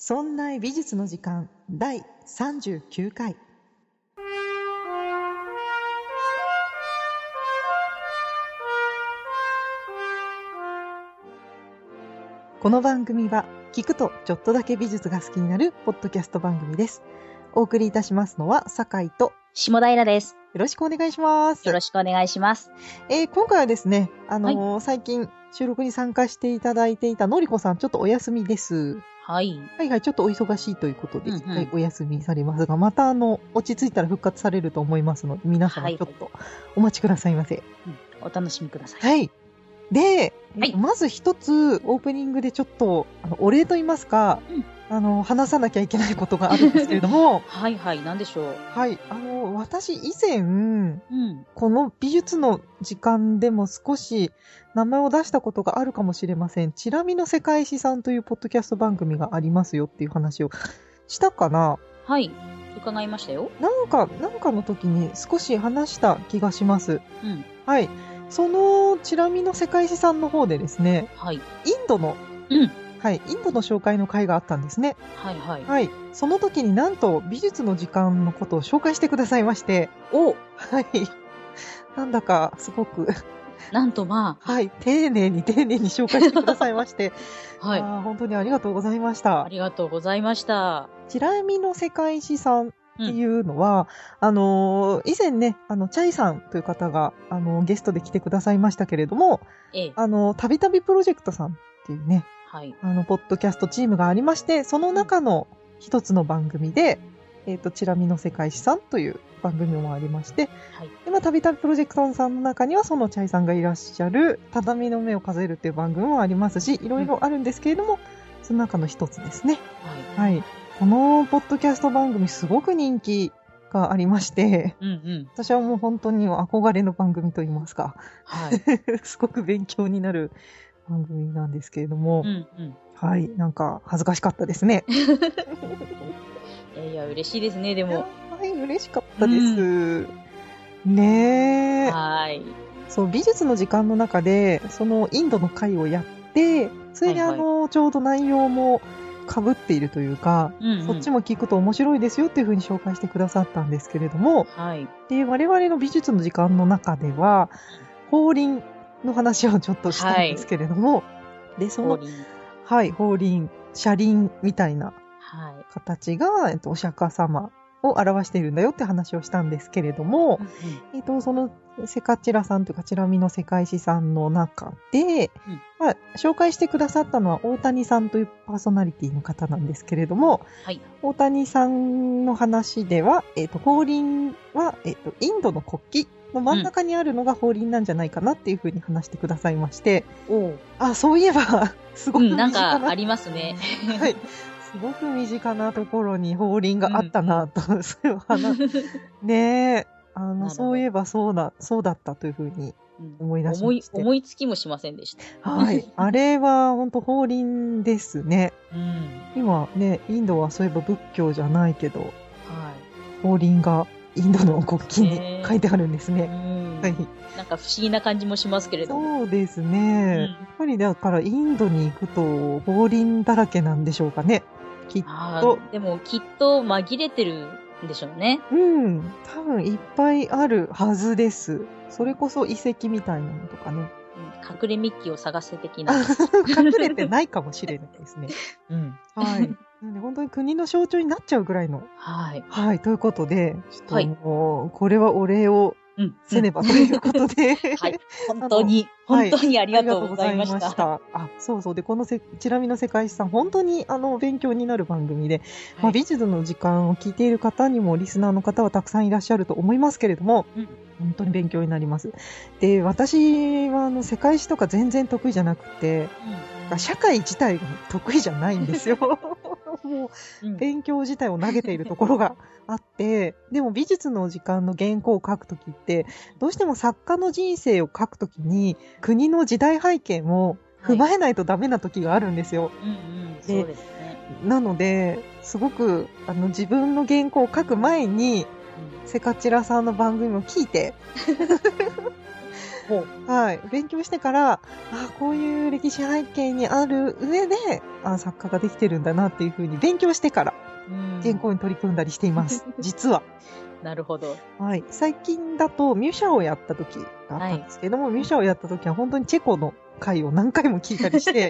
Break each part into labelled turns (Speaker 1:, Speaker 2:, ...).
Speaker 1: そんな美術の時間第39回。この番組は聞くとちょっとだけ美術が好きになるポッドキャスト番組です。お送りいたしますのは酒井と
Speaker 2: 下平です。
Speaker 1: よろしくお願いします。
Speaker 2: よろしくお願いします。
Speaker 1: 今回はですね、
Speaker 2: はい、
Speaker 1: 最近収録に参加していただいていたのりこさん、ちょっとお休みです。
Speaker 2: はい。
Speaker 1: はい、ちょっとお忙しいということで、一回お休みされますが、また落ち着いたら復活されると思いますので、皆様ちょっとお待ちくださいませ。
Speaker 2: お楽しみください。
Speaker 1: はい。で、
Speaker 2: はい、
Speaker 1: まず一つオープニングでちょっとお礼と言いますか、話さなきゃいけないことがあるんですけれども
Speaker 2: はいはい、なんでしょう。
Speaker 1: はい、私以前、この美術の時間でも少し名前を出したことがあるかもしれません。チラ見の世界史さんというポッドキャスト番組がありますよっていう話をしたかな。
Speaker 2: はい、伺いましたよ。
Speaker 1: なんかの時に少し話した気がします。はい。そのチラ見の世界史さんの方でですね、
Speaker 2: はい、
Speaker 1: インドの紹介の会があったんですね。
Speaker 2: はいはい。
Speaker 1: はい。その時になんと美術の時間のことを紹介してくださいまして。
Speaker 2: はい。
Speaker 1: なんだかすごく
Speaker 2: なんとまあ。
Speaker 1: はい。丁寧に紹介してくださいまして。
Speaker 2: はい。
Speaker 1: 本当にありがとうございました。
Speaker 2: ありがとうございました。
Speaker 1: チラ見の世界史さんっていうのは、以前ね、チャイさんという方が、ゲストで来てくださいましたけれども、たびたびプロジェクトさんっていうね、
Speaker 2: はい。
Speaker 1: ポッドキャストチームがありまして、その中の一つの番組で、チラ見の世界史さんという番組もありまして、はい。で、たびたびプロジェクトさんの中にはそのチャイさんがいらっしゃる、畳の目を数えるっていう番組もありますし、いろいろあるんですけれども、その中の一つですね。はい。はい。このポッドキャスト番組すごく人気がありまして、私はもう本当に憧れの番組といいますか、はい。すごく勉強になる番組なんですけれども、はい、なんか恥ずかしかったですね。
Speaker 2: いや、嬉しいですね、でも。
Speaker 1: はい、嬉しかったです。ねえ。
Speaker 2: はい。
Speaker 1: そう、美術の時間の中で、そのインドの会をやって、それでちょうど内容も被っているというか、そっちも聞くと面白いですよっていう風に紹介してくださったんですけれども、はい。で、我々の美術の時間の中では、法輪の話をちょっとしたんですけれども、で、その、はい、法輪、車輪みたいな形が、お釈迦様を表しているんだよって話をしたんですけれども、そのセカチラさんというかチラ見の世界史さんの中で、紹介してくださったのは大谷さんというパーソナリティの方なんですけれども、はい、大谷さんの話では、法輪は、インドの国旗の真ん中にあるのが法輪なんじゃないかなっていうふうに話してくださいまして、そういえばすごく身近な、
Speaker 2: なんかありますね。
Speaker 1: はい。すごく身近なところに法輪があったなと、そういう話。ねえ、そういえばそうだったというふうに思い出しまして。
Speaker 2: 思いつきもしませんでした。
Speaker 1: はい。あれは本当法輪ですね。今ね、インドはそういえば仏教じゃないけど、法輪がインドの国旗に書いてあるんですね。はい。
Speaker 2: なんか不思議な感じもしますけれども。
Speaker 1: そうですね。やっぱりだからインドに行くと法輪だらけなんでしょうかね。きっと。
Speaker 2: でもきっと紛れてるんでしょうね。
Speaker 1: 多分いっぱいあるはずです。それこそ遺跡みたいなのとかね。
Speaker 2: 隠れミッキーを探せ的な。
Speaker 1: 隠れてないかもしれないですね。はい。なんで本当に国の象徴になっちゃうぐらいの。はい。はい。ということで、ちょっともう、これはお礼をせねばということで。
Speaker 2: はい。本当にありがとうございました。
Speaker 1: そうそう。で、このチラ見の世界史さん、本当に勉強になる番組で、美術の時間を聞いている方にも、リスナーの方はたくさんいらっしゃると思いますけれども、本当に勉強になります。で、私は世界史とか全然得意じゃなくて、社会自体が得意じゃないんですよ。もう、勉強自体を投げているところがあって、でも美術の時間の原稿を書くときって、どうしても作家の人生を書くときに、国の時代背景も踏まえないとダメなときがあるんですよ。
Speaker 2: そうですね。
Speaker 1: なので、すごく、自分の原稿を書く前に、セカチラさんの番組を聞いて、 はい。勉強してから、こういう歴史背景にある上で、作家ができてるんだなっていうふうに勉強してから、原稿に取り組んだりしています。実は。
Speaker 2: なるほど。
Speaker 1: はい。最近だとミュシャをやった時があったんですけども、ミュシャをやった時は本当にチェコの回を何回も聞いたりして、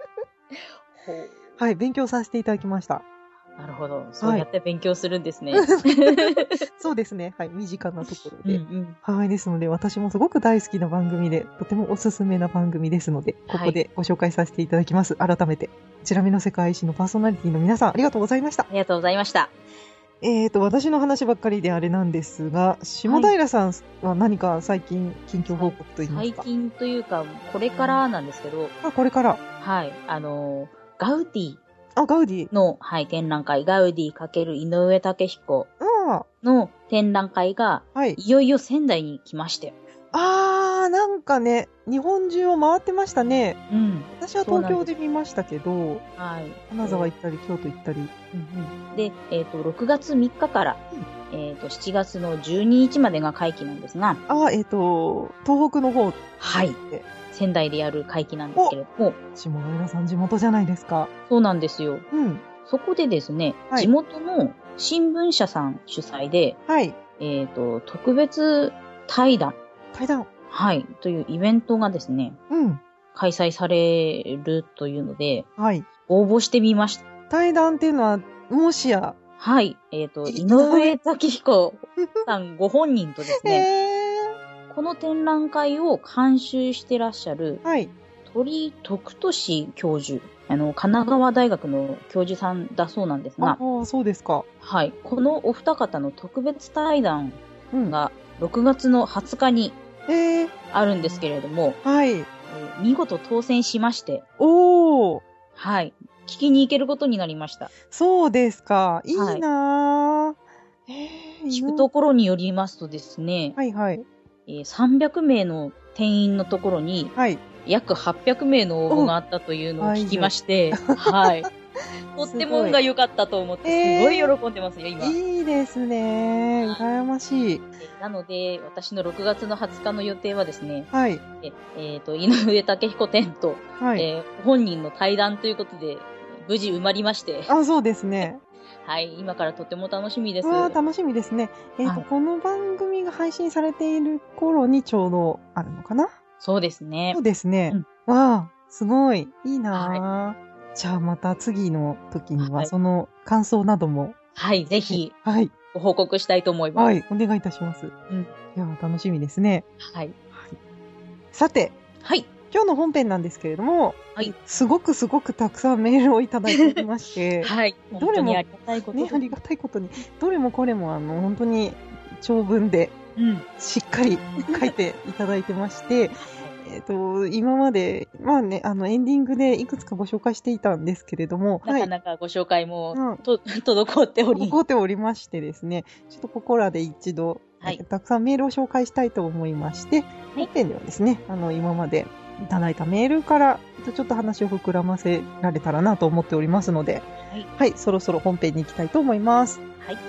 Speaker 1: はい。勉強させていただきました。
Speaker 2: なるほど。そうやって勉強するんですね。
Speaker 1: そうですね。はい。身近なところで。はい。ですので、私もすごく大好きな番組で、とてもおすすめな番組ですので、ここでご紹介させていただきます。改めて。チラ見の世界史のパーソナリティの皆さん、ありがとうございました。
Speaker 2: ありがとうございました。
Speaker 1: 私の話ばっかりであれなんですが、下平さんは何か最近近況報告といいますか？
Speaker 2: 最近というか、これからなんですけど。
Speaker 1: これから。
Speaker 2: はい。ガウディ。
Speaker 1: ガウディ
Speaker 2: の、はい、展覧会、ガウディ×井上武彦の展覧会が、いよいよ仙台に来まして。
Speaker 1: なんかね、日本中を回ってましたね。私は東京で見ましたけど、金沢行ったり、京都行ったり。
Speaker 2: で、6月3日から、7月の12日までが会期なんですが。
Speaker 1: 東北の方。
Speaker 2: はい。仙台でやる会期なんですけれども。
Speaker 1: 下平さん地元じゃないですか。
Speaker 2: そうなんですよ。そこでですね、地元の新聞社さん主催で、特別対談。はい。というイベントがですね、開催されるというので、応募してみました。
Speaker 1: 対談っていうのは、もしや。
Speaker 2: はい。井上武彦さんご本人とですね、この展覧会を監修してらっしゃる、鳥徳俊教授、神奈川大学の教授さんだそうなんですが、
Speaker 1: そうですか。
Speaker 2: はい。このお二方の特別対談が6月の20日にあるんですけれども、見事当選しまして、はい。聞きに行けることになりました。
Speaker 1: そうですか。いいなぁ。
Speaker 2: 聞くところによりますとですね、300名の定員のところに、約800名の応募があったというのを聞きまして、とっても運が良かったと思って、すごい喜んでますよ、今。
Speaker 1: いいですね。羨ましい。
Speaker 2: なので、私の6月の20日の予定はですね、井上武彦展と、本人の対談ということで、無事埋まりまして。
Speaker 1: そうですね。
Speaker 2: はい、今からとても楽しみです。
Speaker 1: 楽しみですね。この番組が配信されている頃にちょうどあるのかな？
Speaker 2: そうですね。
Speaker 1: そうですね。すごい。いいなぁ。じゃあまた次の時にはその感想なども。
Speaker 2: ぜひ。ご報告したいと思います。
Speaker 1: お願いいたします。いや、楽しみですね。さて。今日の本編なんですけれども、すごくたくさんメールをいただいておりまして、
Speaker 2: どれもありがたいことに、
Speaker 1: ありがたいことに、どれもこれも本当に長文で、しっかり書いていただいてまして、今まで、エンディングでいくつかご紹介していたんですけれども、
Speaker 2: なかなかご紹介も、滞って
Speaker 1: おりましてですね、ちょっとここらで一度、たくさんメールを紹介したいと思いまして、本編ではですね、今までいただいたメールからちょっと話を膨らませられたらなと思っておりますので、そろそろ本編に行きたいと思います。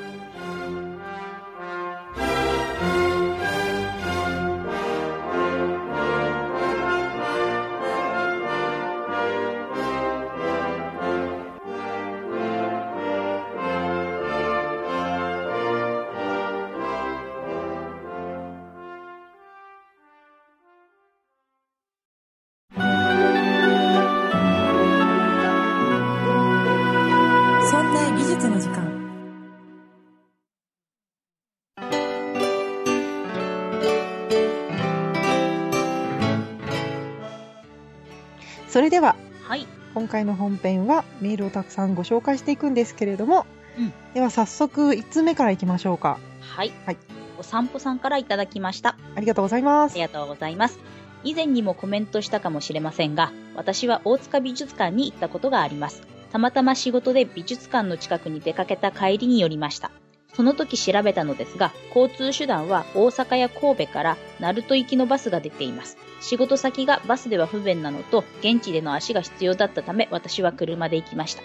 Speaker 1: それでは、今回の本編はメールをたくさんご紹介していくんですけれども、では早速1つ目からいきましょうか。
Speaker 2: お散歩さんからいただきました。
Speaker 1: ありがとうございます。
Speaker 2: ありがとうございます。以前にもコメントしたかもしれませんが、私は大塚美術館に行ったことがあります。たまたま仕事で美術館の近くに出かけた帰りに寄りました。その時調べたのですが、交通手段は大阪や神戸から鳴門行きのバスが出ています。仕事先がバスでは不便なのと、現地での足が必要だったため、私は車で行きました。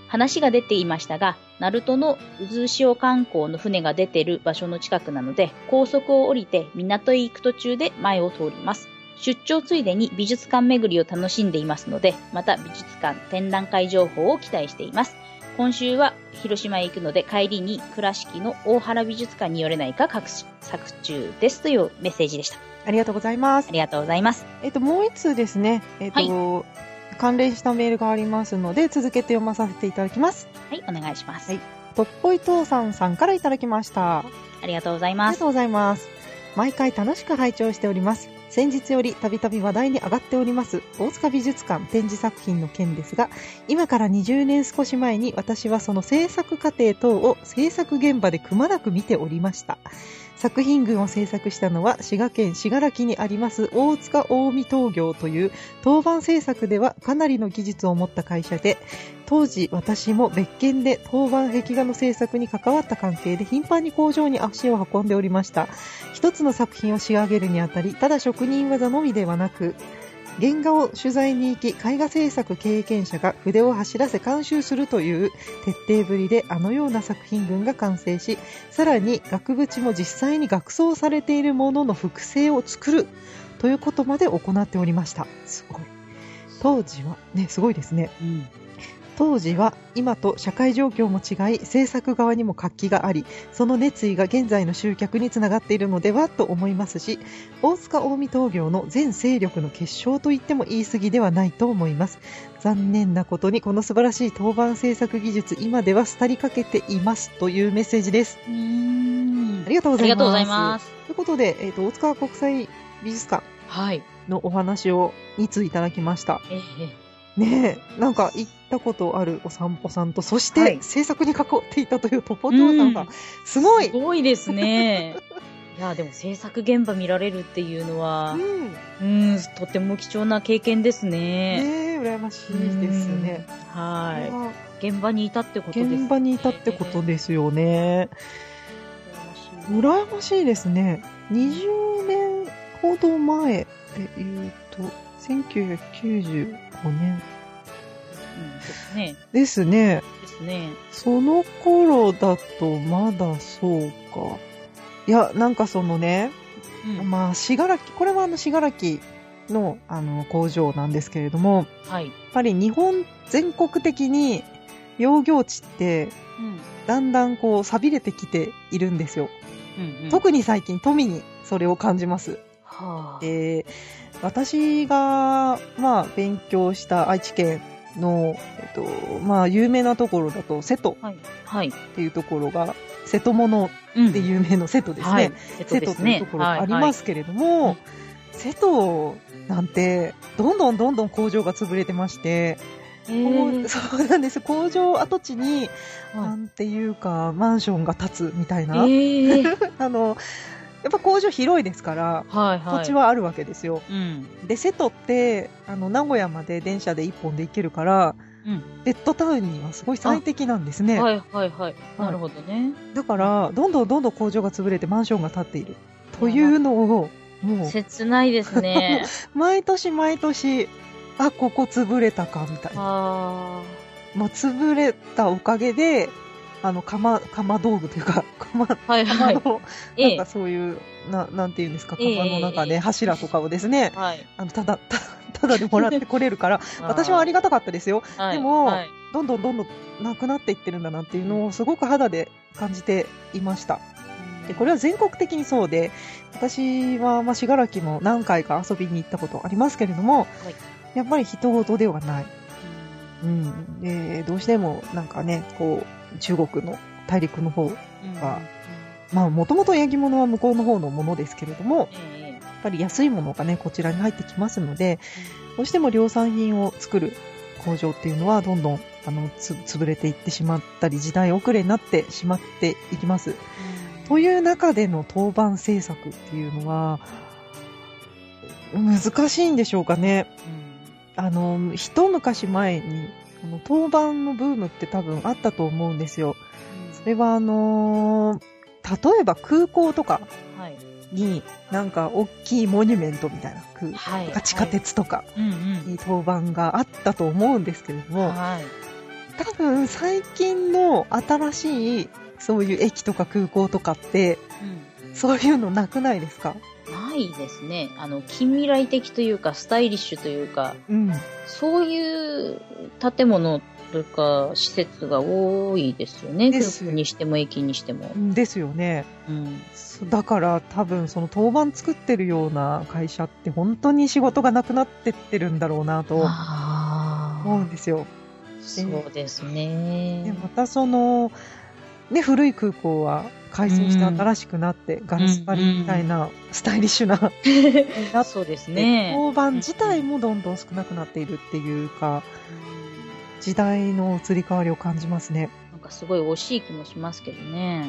Speaker 2: 話が出ていましたが、鳴門の渦潮観光の船が出てる場所の近くなので、高速を降りて港へ行く途中で前を通ります。出張ついでに美術館巡りを楽しんでいますので、また美術館展覧会情報を期待しています。今週は広島へ行くので帰りに倉敷の大原美術館に寄れないか作中ですというメッセージでした。
Speaker 1: ありがとうございます。
Speaker 2: ありがとうございます。
Speaker 1: もう一通ですね。関連したメールがありますので、続けて読まさせていただきます。
Speaker 2: はい、お願いします。
Speaker 1: はい。とっぽい父さんからいただきました。
Speaker 2: ありがとうございます。
Speaker 1: ありがとうございます。毎回楽しく拝聴しております。先日よりたびたび話題に上がっております大塚美術館展示作品の件ですが、今から20年少し前に私はその制作過程等を制作現場でくまなく見ておりました。作品群を制作したのは滋賀県信楽にあります大塚近江陶業という陶板制作ではかなりの技術を持った会社で、当時私も別件で陶板壁画の制作に関わった関係で頻繁に工場に足を運んでおりました。一つの作品を仕上げるにあたり、ただ職人技のみではなく、原画を取材に行き、絵画制作経験者が筆を走らせ監修するという徹底ぶりで、あのような作品群が完成し、さらに額縁も実際に額装されているものの複製を作るということまで行っておりました。すごい。当時はね、すごいですね。当時は今と社会状況も違い、制作側にも活気があり、その熱意が現在の集客につながっているのではと思いますし、大塚近江陶業の全勢力の結晶と言っても言い過ぎではないと思います。残念なことにこの素晴らしい陶板制作技術、今では廃りかけていますというメッセージです。ありがとうございます。
Speaker 2: ありがとうございます。
Speaker 1: ということで、大塚国際美術館のお話を2通いただきました。ねえ、なんか行ったことあるお散歩さんと、そして制作に関わっていたというトポトーさんが、すごい。
Speaker 2: すごいですね。いや、でも制作現場見られるっていうのは、とても貴重な経験ですね。
Speaker 1: ねえ、羨ましいですね。
Speaker 2: はい。現場にいたってことですね。
Speaker 1: 現場にいたってことですよね。羨ましいですね。20年ほど前で言うと、1995年ですね。その頃だとまだそうか。いや、なんかそのね、まあ信楽、これは信楽の工場なんですけれども、やっぱり日本全国的に窯業地って、だんだんこう錆びれてきているんですよ。特に最近富にそれを感じます。私が、勉強した愛知県の、有名なところだと、瀬戸っていうところが、瀬戸物で有名の瀬戸ですね。瀬戸というところがありますけれども、瀬戸なんて、どんどん工場が潰れてまして、そうなんです。工場跡地に、なんていうか、マンションが建つみたいな。やっぱ工場広いですから、土地はあるわけですよ。で、瀬戸って、名古屋まで電車で1本で行けるから、ベッドタウンにはすごい最適なんですね。
Speaker 2: なるほどね。
Speaker 1: だから、どんどん工場が潰れてマンションが建っている。というのを、もう。
Speaker 2: 切ないですね。
Speaker 1: 毎年、あ、ここ潰れたか、みたいな。もう潰れたおかげで、釜道具というか、釜の、なんかそういう、なんていうんですか、釜の中で柱とかをですね、ただでもらってこれるから、私はありがたかったですよ。でも、どんどんなくなっていってるんだなっていうのをすごく肌で感じていました。で、これは全国的にそうで、私は、信楽も何回か遊びに行ったことありますけれども、やっぱり人事ではない。で、どうしてもなんかね、こう、中国の大陸の方が、もともと焼き物は向こうの方のものですけれども、やっぱり安いものがね、こちらに入ってきますので、どうしても量産品を作る工場っていうのは、どんどん、潰れていってしまったり、時代遅れになってしまっていきます。という中での陶板制作っていうのは、難しいんでしょうかね。一昔前に、陶板のブームって多分あったと思うんですよ。それは例えば空港とかになんか大きいモニュメントみたいな、地下鉄とかに陶板があったと思うんですけれども、 多分最近の新しいそういう駅とか空港とかって、そういうのなくないですか？
Speaker 2: ないですね。近未来的というか、スタイリッシュというか、そういう建物とか施設が多いですよね。空港にしても駅にしても。
Speaker 1: ですよね。だから多分その当番作ってるような会社って本当に仕事がなくなってってるんだろうなと思うんですよ。
Speaker 2: そうですね。
Speaker 1: でまたその、ね、古い空港は改装して新しくなって、ガラス張りみたいなスタイリッシュな
Speaker 2: そうですね。
Speaker 1: 当番自体もどんどん少なくなっているっていうか、時代の移り変わりを感じますね。
Speaker 2: なんかすごい惜しい気もしますけどね。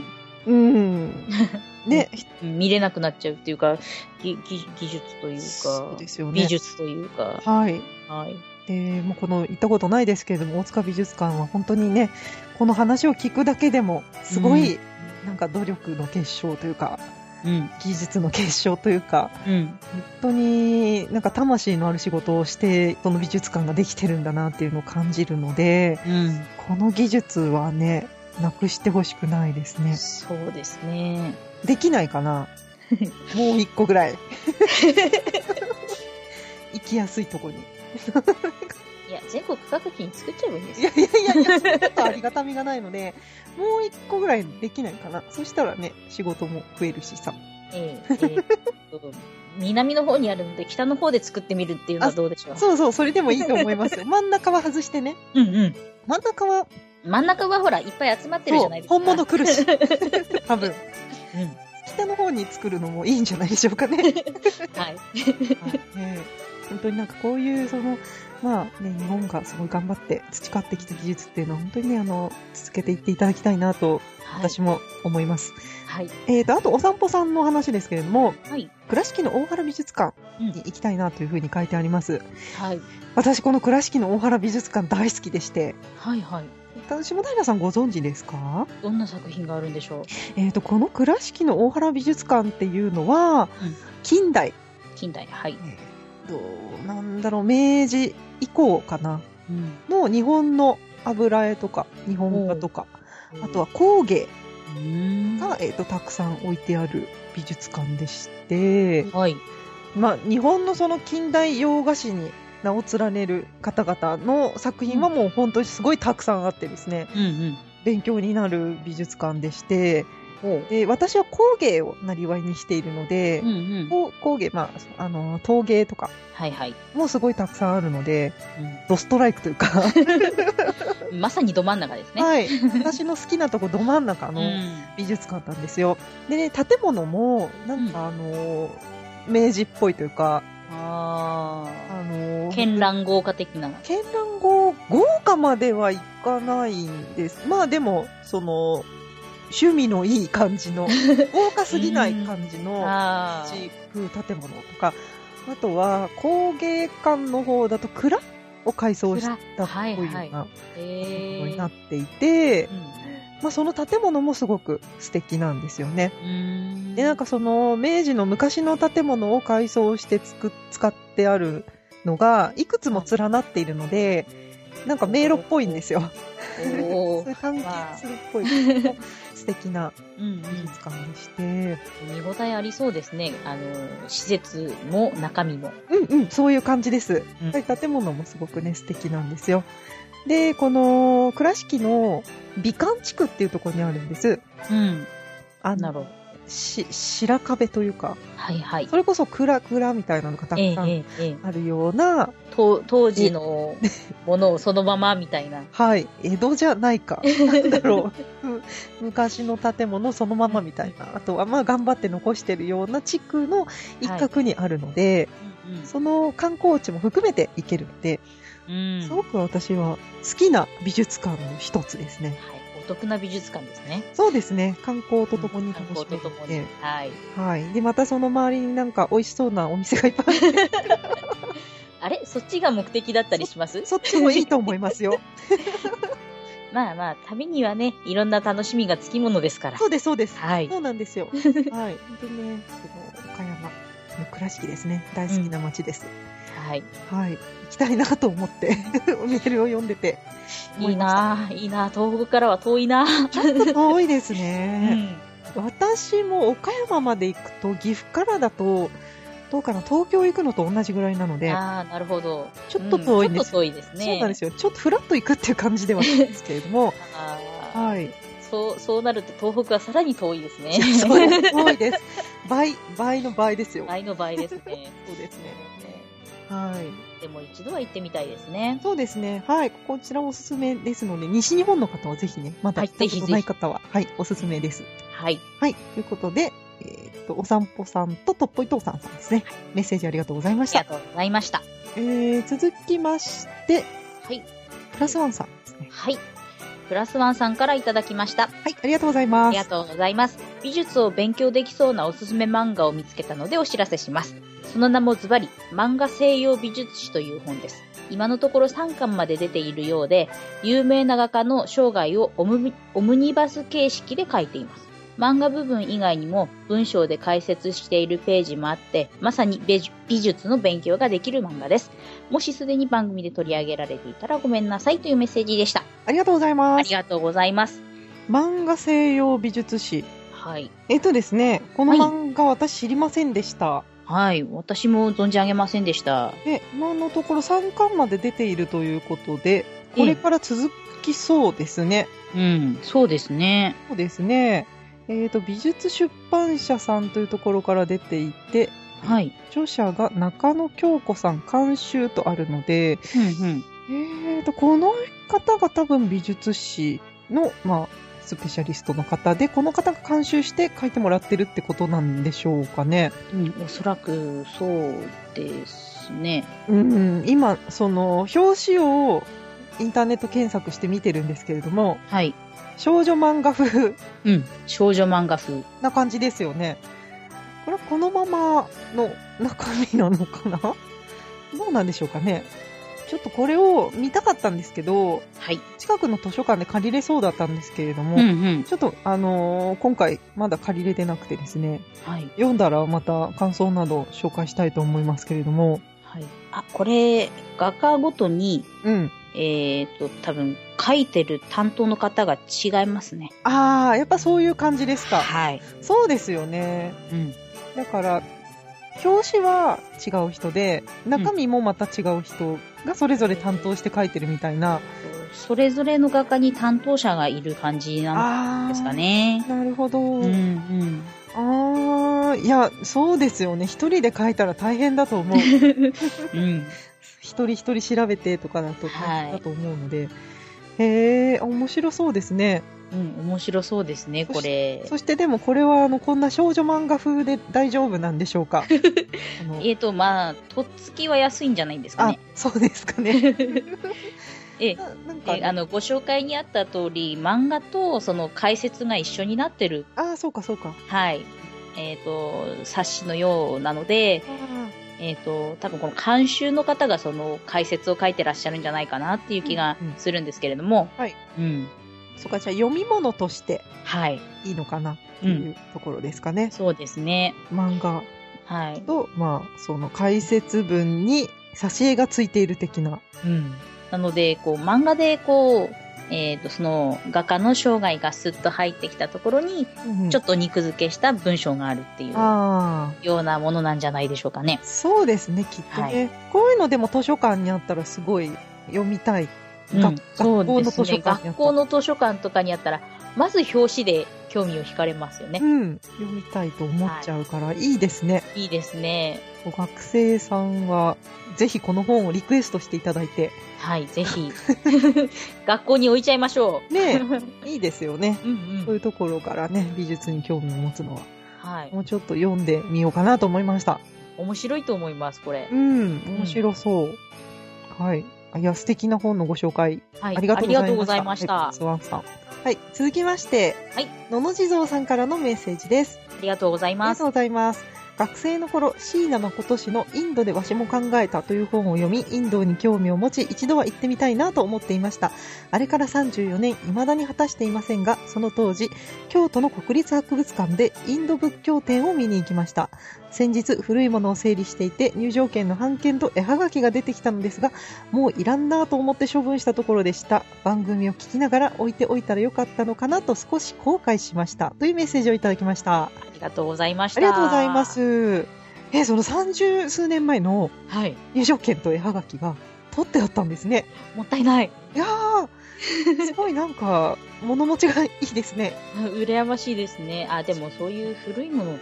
Speaker 1: ね、
Speaker 2: 見れなくなっちゃうっていうか、技術というか、そうですよね、美術というか。
Speaker 1: はい。もうこの行ったことないですけれども、大塚美術館は本当にね、この話を聞くだけでも、すごい、なんか努力の結晶というか、技術の結晶というか、本当になんか魂のある仕事をして、その美術館ができてるんだなっていうのを感じるので、この技術はね、なくしてほしくないですね。
Speaker 2: そうですね。
Speaker 1: できないかなもう一個ぐらい。行きやすいとこに。
Speaker 2: いや、全国各地に作っちゃえばいいんです
Speaker 1: よ。いや、そんなことありがたみがないので、もう一個ぐらいできないかな。そしたらね、仕事も増えるしさ。
Speaker 2: 南の方にあるので、北の方で作ってみるっていうのはどうでしょう？
Speaker 1: そう、それでもいいと思いますよ。真ん中は外してね。真ん中は
Speaker 2: ほら、いっぱい集まってるじゃないですか。
Speaker 1: 本物来るし。多分。北の方に作るのもいいんじゃないでしょうかね。
Speaker 2: はい。
Speaker 1: 本当になんかこういう、まあね、日本がすごい頑張って培ってきた技術っていうのは本当にね、続けていっていただきたいなと、私も思います。はい。あとお散歩さんの話ですけれども、倉敷の大原美術館に行きたいなというふうに書いてあります。はい。私この倉敷の大原美術館大好きでして。
Speaker 2: はいはい。
Speaker 1: 下平さんご存知ですか？
Speaker 2: どんな作品があるんでしょ
Speaker 1: う？この倉敷の大原美術館っていうのは、近代。
Speaker 2: はい。
Speaker 1: なんだろう、明治以降かな、の日本の油絵とか日本画とか、あとは工芸が、たくさん置いてある美術館でして、まあ、日本のその近代洋画史に名を連ねる方々の作品はもう本当にすごいたくさんあってですね、勉強になる美術館でして、で私は工芸をなりわいにしているので、工芸、まあ、陶芸とかもすごいたくさんあるので、ドストライクというか
Speaker 2: まさにど真ん中ですね。
Speaker 1: はい。私の好きなとこど真ん中の美術館なんですよ。でね、建物もなんか明治っぽいというか、
Speaker 2: 絢爛豪華的な。
Speaker 1: 絢爛豪華まではいかないんです。まあでも趣味のいい感じの豪華すぎない感じの風建物とか、あとは工芸館の方だと蔵を改装したっぽいようなことになっていて、まあ、その建物もすごく素敵なんですよね。でなんかその明治の昔の建物を改装して使ってあるのがいくつも連なっているので、なんか迷路っぽいんですよ。そういう関係するっぽい素敵な美術館でして、
Speaker 2: 見応えありそうですね。施設も中身も。
Speaker 1: そういう感じです。建物もすごくね素敵なんですよ。でこの倉敷の美観地区っていうところにあるんです。なるほど。白壁というか、それこそ蔵みたいなのがたくさんあるような、
Speaker 2: 当時のものをそのままみたいな。
Speaker 1: はい、江戸じゃないか。なんだろう。昔の建物そのままみたいな。あとはまあ頑張って残してるような地区の一角にあるので、その観光地も含めて行けるので、すごく私は好きな美術館の一つですね。
Speaker 2: お得な美術館ですね。
Speaker 1: そうですね。観光とともに楽しめて、はい。でまたその周りになんか美味しそうなお店がいっぱいあって。
Speaker 2: あれ、そっちが目的だったりします？
Speaker 1: そっちもいいと思いますよ。
Speaker 2: まあまあ旅にはね、いろんな楽しみがつきものですから。
Speaker 1: そうですそうです。
Speaker 2: はい。
Speaker 1: そうなんですよ。はい。本当にね、岡山の倉敷ですね。大好きな街です。
Speaker 2: はい。
Speaker 1: はい。行きたいなと思って、メールを読んでて。
Speaker 2: いいなぁ、東北からは遠いなぁ。
Speaker 1: ちょっと遠いですね。私も岡山まで行くと、岐阜からだと、どうかな、東京行くのと同じぐらいなので。
Speaker 2: ああ、なるほど。
Speaker 1: ちょっと遠いんです。
Speaker 2: ちょっと遠いですね。
Speaker 1: そうなんですよ。ちょっとフラッと行くっていう感じではないんですけれども。はい。
Speaker 2: そうなると東北はさらに遠いですね。
Speaker 1: そうです。遠いです。倍の倍ですよ。
Speaker 2: 倍の倍ですね。
Speaker 1: そうですね。はい。
Speaker 2: でも一度は行ってみたいですね。
Speaker 1: そうですね。はい。こちらおすすめですので、西日本の方はぜひね、まだ行ったことない方は、はい、おすすめです。
Speaker 2: はい。
Speaker 1: はい。ということで、お散歩さんととっぽいとうさんさんですね。メッセージありがとうございました。
Speaker 2: ありがとうございました。
Speaker 1: 続きまして、
Speaker 2: はい。
Speaker 1: プラスワンさんですね。
Speaker 2: はい。プラスワンさんからいただきました。
Speaker 1: はい、ありがとうございます。
Speaker 2: ありがとうございます。美術を勉強できそうなおすすめ漫画を見つけたのでお知らせします。その名もズバリ、漫画西洋美術史という本です。今のところ3巻まで出ているようで、有名な画家の生涯をオムニバス形式で書いています。漫画部分以外にも文章で解説しているページもあって、まさに美術の勉強ができる漫画です。もしすでに番組で取り上げられていたらごめんなさいというメッセージでした。
Speaker 1: ありがとうございます。
Speaker 2: ありがとうございます。
Speaker 1: 漫画西洋美術史。
Speaker 2: はい。
Speaker 1: ですね、この漫画、私知りませんでした。
Speaker 2: はい、私も存じ上げませんでした。
Speaker 1: で、今のところ3巻まで出ているということで、これから続きそうですね。
Speaker 2: うん、そうですね。
Speaker 1: そうですね。美術出版社さんというところから出ていて、
Speaker 2: はい。
Speaker 1: 著者が中野京子さん監修とあるので、この方が多分美術史の、スペシャリストの方で、この方が監修して書いてもらってるってことなんでしょうかね。
Speaker 2: おそらくそうですね。
Speaker 1: 今、その、表紙をインターネット検索して見てるんですけれども、
Speaker 2: はい。
Speaker 1: 少女漫画風。
Speaker 2: 少女漫画風。
Speaker 1: な感じですよね。これはこのままの中身なのかな？どうなんでしょうかね。ちょっとこれを見たかったんですけど、
Speaker 2: はい。
Speaker 1: 近くの図書館で借りれそうだったんですけれども、ちょっと今回まだ借りれてなくてですね、
Speaker 2: はい。
Speaker 1: 読んだらまた感想など紹介したいと思いますけれども、
Speaker 2: はい。これ、画家ごとに、多分、書いてる担当の方が違いますね。
Speaker 1: やっぱそういう感じですか。
Speaker 2: はい。
Speaker 1: そうですよね。だから、表紙は違う人で、中身もまた違う人がそれぞれ担当して書いてるみたいな。
Speaker 2: それぞれの画家に担当者がいる感じなんですかね。
Speaker 1: なるほど。いや、そうですよね。一人で書いたら大変だと思う。一人一人調べてとかだと大変だと思うので。面白そうですね。
Speaker 2: 面白そうですね、これ。
Speaker 1: そしてでもこれはこんな少女漫画風で大丈夫なんでしょうか？
Speaker 2: とっつきは安いんじゃないんですかね。
Speaker 1: そうですかね。
Speaker 2: ご紹介にあった通り、漫画とその解説が一緒になってる。
Speaker 1: そうかそうか。
Speaker 2: はい。冊子のようなので、多分この監修の方がその解説を書いてらっしゃるんじゃないかなっていう気がするんですけれども。
Speaker 1: はい。そうか、じゃあ読み物として、いいのかなっていうところですかね。
Speaker 2: そうですね。
Speaker 1: 漫画と、その解説文に挿絵がついている的な。
Speaker 2: なので、漫画でその画家の生涯がスッと入ってきたところに、ちょっと肉付けした文章があるっていうようなものなんじゃないでしょうかね。
Speaker 1: そうですね、きっとね。こういうのでも図書館にあったらすごい読みたい。
Speaker 2: 学校の図書館。学校の図書館とかにあったら、まず表紙で興味を惹かれますよね。
Speaker 1: 読みたいと思っちゃうから、いいですね。
Speaker 2: いいですね。
Speaker 1: 学生さんは、ぜひこの本をリクエストしていただいて。
Speaker 2: はい、ぜひ。学校に置いちゃいましょう。
Speaker 1: ねえ、いいですよね。そういうところからね、美術に興味を持つのは。もうちょっと読んでみようかなと思いました。
Speaker 2: 面白いと思います、これ。
Speaker 1: 面白そう。はい。いや、素敵な本のご紹介、ありがとうございました。スワンさん。はい。続きまして、のの地蔵さんからのメッセージです。
Speaker 2: ありがとうございます。
Speaker 1: ありがとうございます。 学生の頃、椎名誠氏のインドでわしも考えたという本を読み、インドに興味を持ち、一度は行ってみたいなと思っていました。あれから34年、未だに果たしていませんが、その当時、京都の国立博物館でインド仏教展を見に行きました。先日、古いものを整理していて、入場券の半券と絵はがきが出てきたのですが、もういらんなと思って処分したところでした。番組を聞きながら置いておいたらよかったのかなと少し後悔しました。というメッセージをいただきました。
Speaker 2: ありがとうございました。
Speaker 1: ありがとうございます。その30数年前の入場券と絵はがきが取ってあったんですね。
Speaker 2: もったいない。
Speaker 1: いやー、すごいなんか、物持ちがいいですね。
Speaker 2: 羨ましいですね。でもそういう古いものって、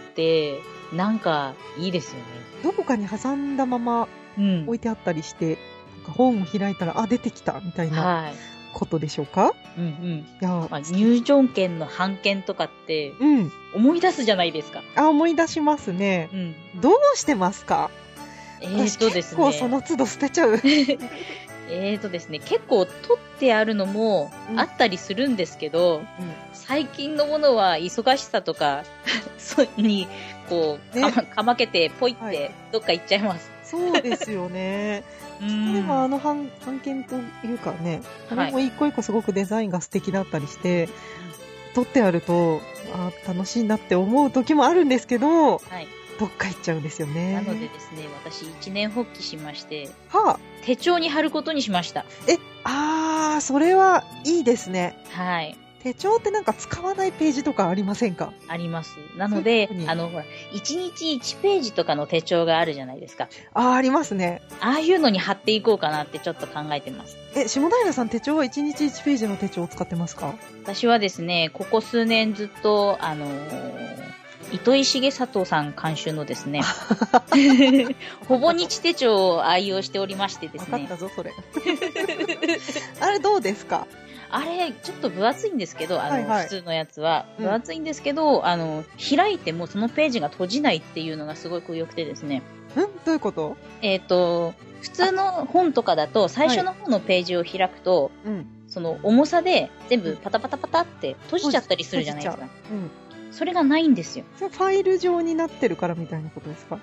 Speaker 2: なんかいいですよね。
Speaker 1: どこかに挟んだまま置いてあったりして、なんか本を開いたら、出てきたみたいなことでしょうか。いや、
Speaker 2: 入場券の半券とかって、思い出すじゃないですか。
Speaker 1: 思い出しますね。どうしてますか？私結構その都度捨てちゃう。
Speaker 2: ですね、結構取ってあるのもあったりするんですけど、最近のものは忙しさとかにこう、かまけてポイってどっか行っちゃいます。
Speaker 1: そうですよね。でも半券というかね、これも一個一個すごくデザインが素敵だったりして、取ってあると楽しいなって思う時もあるんですけど、どっか行っちゃうんですよね。
Speaker 2: なのでですね、私一年発起しまして、手帳に貼ることにしました。
Speaker 1: それはいいですね。
Speaker 2: はい。
Speaker 1: 手帳ってなんか使わないページとかありませんか？
Speaker 2: あります。なので、ほら、1日1ページとかの手帳があるじゃないですか。
Speaker 1: ありますね。
Speaker 2: ああいうのに貼っていこうかなってちょっと考えてます。
Speaker 1: 下平さん手帳は1日1ページの手帳を使ってますか？
Speaker 2: 私はですね、ここ数年ずっと、糸井重里さん監修のですね、ほぼ日手帳を愛用しておりましてですね。
Speaker 1: わかったぞ、それ。あれどうですか？
Speaker 2: あれ、ちょっと分厚いんですけど、普通のやつは。分厚いんですけど、開いてもそのページが閉じないっていうのがすごく良くてですね。
Speaker 1: どういうこと？
Speaker 2: 普通の本とかだと、最初の方のページを開くと、その重さで全部パタパタパタって閉じちゃったりするじゃないですか。それがないんですよ。
Speaker 1: ファイル状になってるからみたいなことですか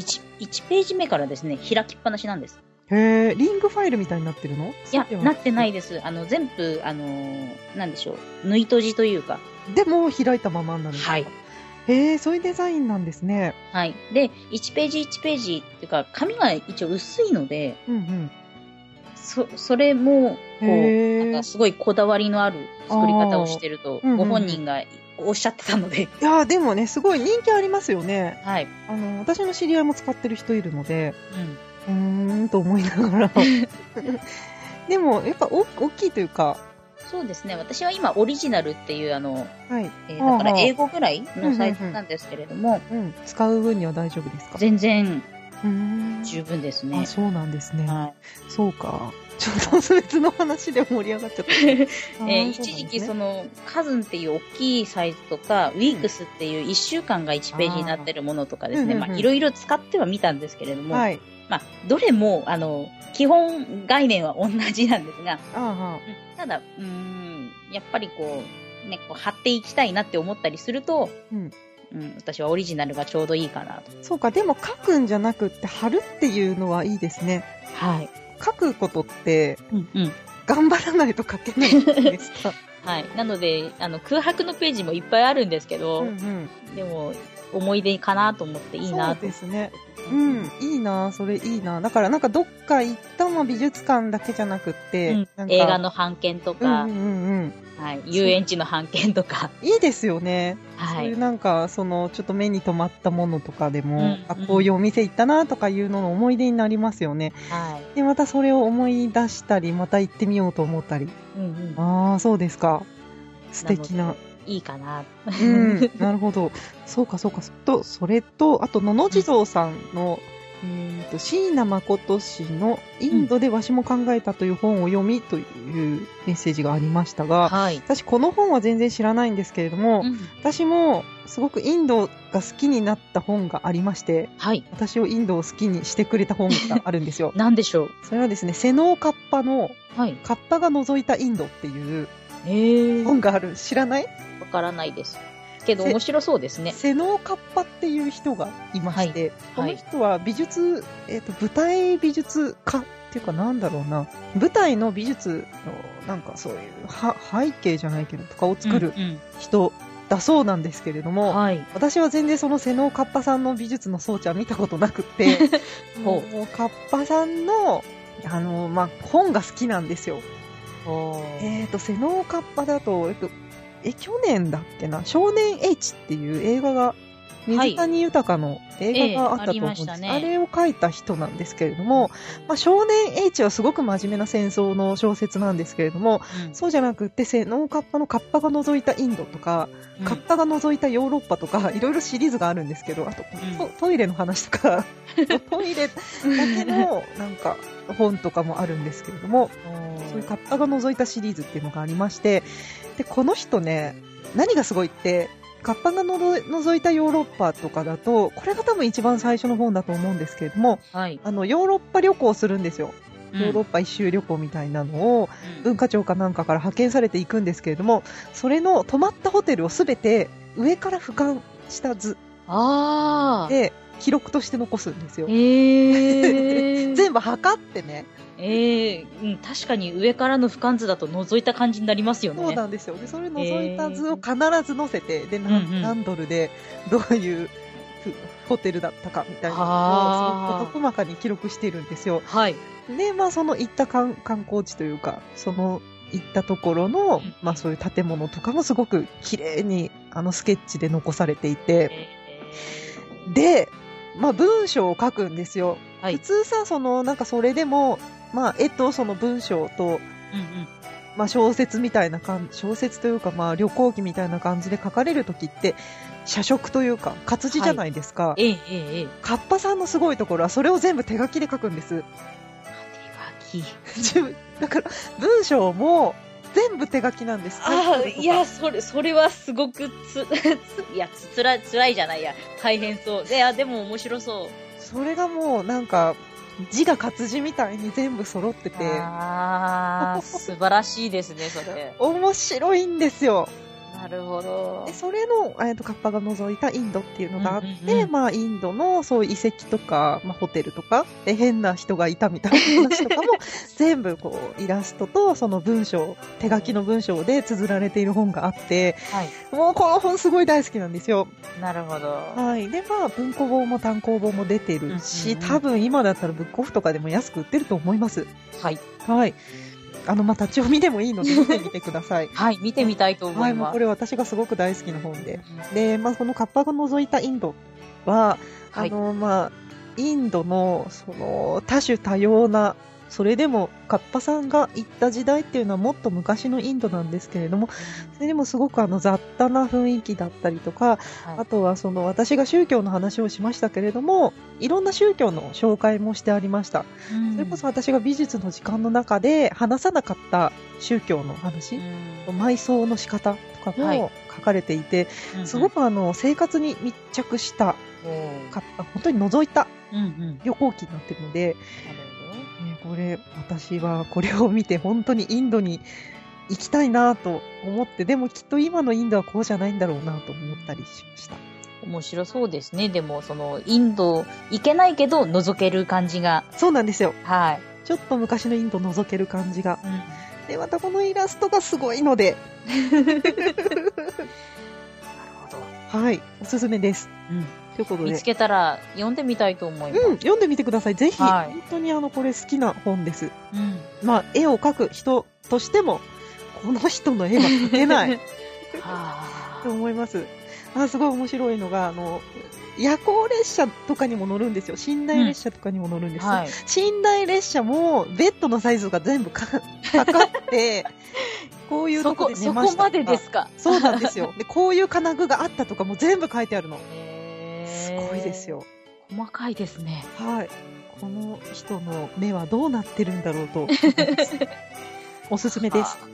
Speaker 2: ？1ページ目からですね、開きっぱなしなんです。
Speaker 1: リングファイルみたいになってるの？
Speaker 2: いや、なってないです。全部、なんでしょう、縫い閉じというか。
Speaker 1: でも、開いたままになるんですか？
Speaker 2: はい。
Speaker 1: そういうデザインなんですね。
Speaker 2: はい。で、1ページ1ページっていうか、紙が一応薄いので、それも、なんかすごいこだわりのある作り方をしてると、ご本人がおっしゃってたので。
Speaker 1: いやでもね、すごい人気ありますよね。
Speaker 2: はい。
Speaker 1: 私の知り合いも使ってる人いるので、と思いながら。でも、やっぱ大きいというか。
Speaker 2: そうですね。私は今、オリジナルっていう、だから英語ぐらいのサイズなんですけれども。
Speaker 1: 使う分には大丈夫ですか？
Speaker 2: 全然、十分ですね。
Speaker 1: そうなんですね。そうか。ちょっと別の話で盛り上がっちゃった。
Speaker 2: 一時期カズンっていう大きいサイズとか、ウィークスっていう1週間が1ページになってるものとかですね、いろいろ使ってはみたんですけれども、どれも、基本概念は同じなんですが、ただ、やっぱりこう貼っていきたいなって思ったりすると、私はオリジナルがちょうどいいかなと。
Speaker 1: そうか、でも書くんじゃなくって貼るっていうのはいいですね。
Speaker 2: はい。
Speaker 1: 書くことって、頑張らないと書けないじゃないですか。
Speaker 2: はい。なので、空白のページもいっぱいあるんですけど、でも、思い出かなと思っていいなと。
Speaker 1: そうですね。いいな、それいいな。だからなんかどっか行ったの美術館だけじゃなくって、
Speaker 2: 映画の半券とか、遊園地の半券とか。
Speaker 1: いいですよね。そういうなんか、ちょっと目に留まったものとかでも、こういうお店行ったなとかいうのの思い出になりますよね。で、またそれを思い出したり、また行ってみようと思ったり。そうですか。素敵な。
Speaker 2: いいかな。
Speaker 1: なるほど。そうか。それと、あと、のの地蔵さんの、椎名誠氏のインドでわしも考えたという本を読みというメッセージがありましたが、私この本は全然知らないんですけれども、私もすごくインドが好きになった本がありまして、私をインドを好きにしてくれた本があるんですよ。
Speaker 2: 何でしょう？
Speaker 1: それはですね、セノーカッパの、カッパが覗いたインドっていう本がある。知らない？
Speaker 2: わからないです。 けど面白そうですね。
Speaker 1: 瀬能カッパっていう人がいまして、この人は美術、舞台美術家っていうかなんだろうな、舞台の美術のなんかそういう背景じゃないけどとかを作る人だそうなんですけれども、私は全然その瀬能カッパさんの美術の装置は見たことなくってもうカッパさんの本が好きなんですよ。瀬能カッパだと、去年だっけな、少年 H っていう映画が、水谷豊の映画があったと思うんです。あれを書いた人なんですけれども、少年 H はすごく真面目な戦争の小説なんですけれども、そうじゃなくって、瀬能カッパのカッパが覗いたインドとか、カッパが覗いたヨーロッパとか、いろいろシリーズがあるんですけど、あと、トイレの話とか、トイレだけのなんか本とかもあるんですけれども、そういうカッパが覗いたシリーズっていうのがありまして、で、この人ね、何がすごいって、カッパが覗いたヨーロッパとかだと、これが多分一番最初の本だと思うんですけれども、ヨーロッパ旅行するんですよ。ヨーロッパ一周旅行みたいなのを、文化庁かなんかから派遣されていくんですけれども、それの泊まったホテルをすべて上から俯瞰した図で記録として残すんですよ。全部測ってね。
Speaker 2: 確かに上からの俯瞰図だと覗いた感じになりますよね。
Speaker 1: そうなんですよ。で、それ覗いた図を必ず載せて、で、何ドルでどういうホテルだったかみたいなのを、すごく細かに記録しているんですよ。で、その行った観光地というか、その行ったところの、そういう建物とかもすごく綺麗に、スケッチで残されていて、で、文章を書くんですよ。普通さ、なんかそれでも、絵とその文章と、小説みたいな小説というか、旅行記みたいな感じで書かれるときって、写食というか、活字じゃないですか。カッパさんのすごいところは、それを全部手書きで書くんです。
Speaker 2: 手書き。
Speaker 1: だから、文章も、全部手書きなんです。
Speaker 2: いや、それはすごく辛いじゃないや。大変そう。でも面白そう。
Speaker 1: それがもう、なんか、字が活字みたいに全部揃ってて。
Speaker 2: 素晴らしいですね、それ。
Speaker 1: 面白いんですよ。
Speaker 2: なるほど。
Speaker 1: で、それの、カッパが覗いたインドっていうのがあって、インドのそういう遺跡とか、ホテルとか、で、変な人がいたみたいな話とかも、全部こう、イラストと、その文章、手書きの文章で綴られている本があって、もうこの本すごい大好きなんですよ。
Speaker 2: なるほど。
Speaker 1: で、文庫本も単行本も出てるし、多分今だったらブックオフとかでも安く売ってると思います。立ち読みでもいいので見てみてください。
Speaker 2: 見てみたいと思います。
Speaker 1: これ私がすごく大好きな本で。で、このカッパが覗いたインドは、インドの、多種多様な、それでもカッパさんが行った時代っていうのはもっと昔のインドなんですけれども、それでもすごく雑多な雰囲気だったりとか、あとは私が宗教の話をしましたけれども、いろんな宗教の紹介もしてありました。それこそ私が美術の時間の中で話さなかった宗教の話、埋葬の仕方とかも書かれていて、すごく生活に密着した本当に覗いた旅行記になっているので、私はこれを見て本当にインドに行きたいなと思って、でもきっと今のインドはこうじゃないんだろうなと思ったりしました。
Speaker 2: 面白そうですね。でもインド行けないけど覗ける感じが。
Speaker 1: そうなんですよ。ちょっと昔のインド覗ける感じが。で、またこのイラストがすごいので。なるほど。おすすめです。ということで
Speaker 2: 見つけたら読んでみたいと思います。
Speaker 1: 読んでみてください。ぜひ。本当にこれ好きな本です。絵を描く人としても、この人の絵は描けない。と思います。すごい面白いのが、夜行列車とかにも乗るんですよ。寝台列車とかにも乗るんです。寝台列車も、ベッドのサイズが全部測って、こういうとこで寝ました。
Speaker 2: そこまでですか。
Speaker 1: そうなんですよ。で、こういう金具があったとかも全部書いてあるの。すごいですよ。
Speaker 2: 細かいですね。
Speaker 1: この人の目はどうなってるんだろうと。おすすめです。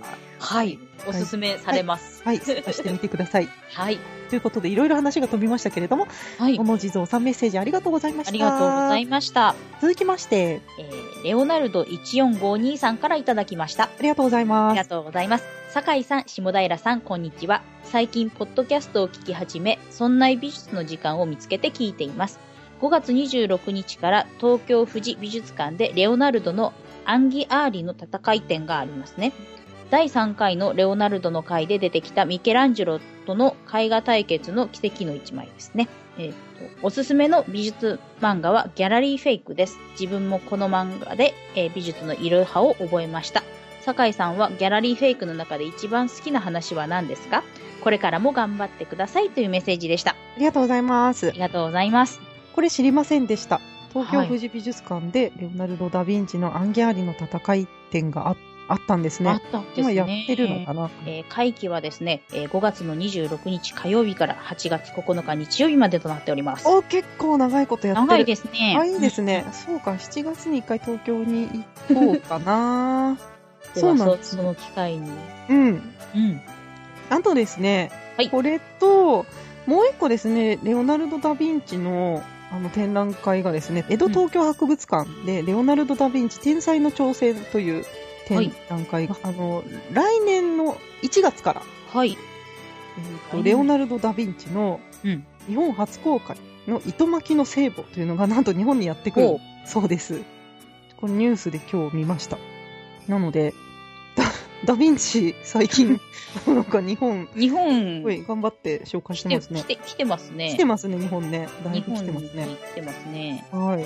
Speaker 2: はい。おすすめされます。
Speaker 1: はい。探してみてください。
Speaker 2: はい。
Speaker 1: ということで、いろいろ話が飛びましたけれども、はい。小野地蔵さんメッセージありがとうございました。
Speaker 2: ありがとうございました。
Speaker 1: 続きまして、
Speaker 2: レオナルド1452さんからいただきました。あ
Speaker 1: りがとうございます。
Speaker 2: ありがとうございます。酒井さん、下平さん、こんにちは。最近、ポッドキャストを聞き始め、そんな美術の時間を見つけて聞いています。5月26日から東京富士美術館でレオナルドのアンギアーリの戦い展がありますね。第3回のレオナルドの回で出てきたミケランジェロとの絵画対決の奇跡の一枚ですね。おすすめの美術漫画はギャラリーフェイクです。自分もこの漫画で、美術のいろはを覚えました。酒井さんはギャラリーフェイクの中で一番好きな話は何ですか？これからも頑張ってくださいというメッセージでした。あ
Speaker 1: りがとうございます。
Speaker 2: ありがとうございます。
Speaker 1: これ知りませんでした。東京富士美術館でレオナルド・ダ・ヴィンチのアンギャーリの戦い展があったんですね。
Speaker 2: あったんですね。
Speaker 1: 今やってるのかな。
Speaker 2: 会期はですね、5月の26日火曜日から8月9日日曜日までとなっております。
Speaker 1: 結構長いことやってる。
Speaker 2: 長いですね。
Speaker 1: いいですね。そうか、7月に1回東京に行こうかな。
Speaker 2: そうなんです。その機会に。
Speaker 1: うん。あとですね、はい、これと、もう一個ですね、レオナルド・ダ・ヴィンチの展覧会がですね、江戸東京博物館で、レオナルド・ダ・ヴィンチ天才の挑戦という展覧会が、来年の1月から、
Speaker 2: はい。
Speaker 1: レオナルド・ダ・ヴィンチの日本初公開の糸巻きの聖母というのがなんと日本にやってくるそうです。これニュースで今日見ました。なので、ダヴィンチ最近なんか日本すごい頑張って紹介してますね。
Speaker 2: 来てますね。
Speaker 1: 来てますね、日本ね。だいぶ来てますね。
Speaker 2: 来てますね。
Speaker 1: はい。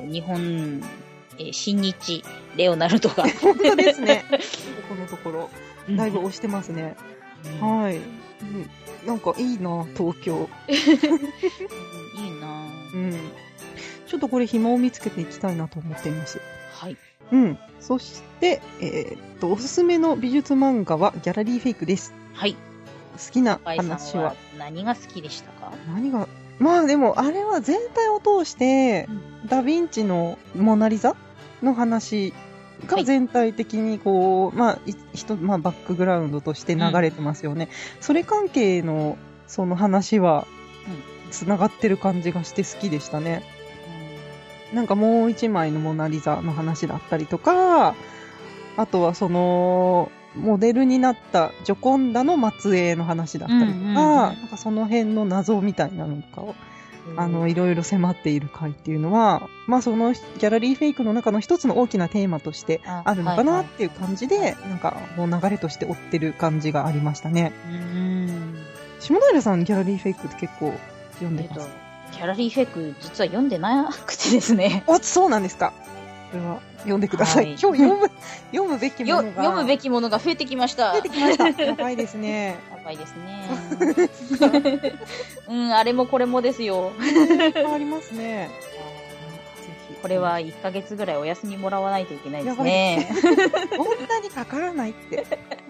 Speaker 2: 日本、新日レオナルドが
Speaker 1: 本当ですね。このところだいぶ押してますね。はい。なんかいいな、東京。
Speaker 2: いいな。
Speaker 1: ちょっとこれ暇を見つけていきたいなと思っています。
Speaker 2: はい。
Speaker 1: そして、おすすめの美術漫画はギャラリーフェイクです。
Speaker 2: はい。
Speaker 1: 好きな話は
Speaker 2: 何が好きでしたか？
Speaker 1: まあでも、あれは全体を通して、ダヴィンチのモナリザの話が全体的にこう、バックグラウンドとして流れてますよね。それ関係のその話は、つながってる感じがして好きでしたね。なんかもう一枚のモナリザの話だったりとか、あとはその、モデルになったジョコンダの末裔の話だったりとか、なんかその辺の謎みたいなのとかを、いろいろ迫っている回っていうのは、そのギャラリーフェイクの中の一つの大きなテーマとしてあるのかなっていう感じで、なんかもう流れとして追ってる感じがありましたね。下平さん、ギャラリーフェイクって結構読んでます？
Speaker 2: ギャラリーフェイク実は読んでなくてですね。
Speaker 1: そうなんですか。これは読んでください。今日読むべきものが。
Speaker 2: 読むべきものが増えてきました。
Speaker 1: 増えてきました。やばいですね。
Speaker 2: やばいですね。あれもこれもですよ。
Speaker 1: ありますね。
Speaker 2: これは1ヶ月ぐらいお休みもらわないといけないですね。
Speaker 1: こんなにかからないって。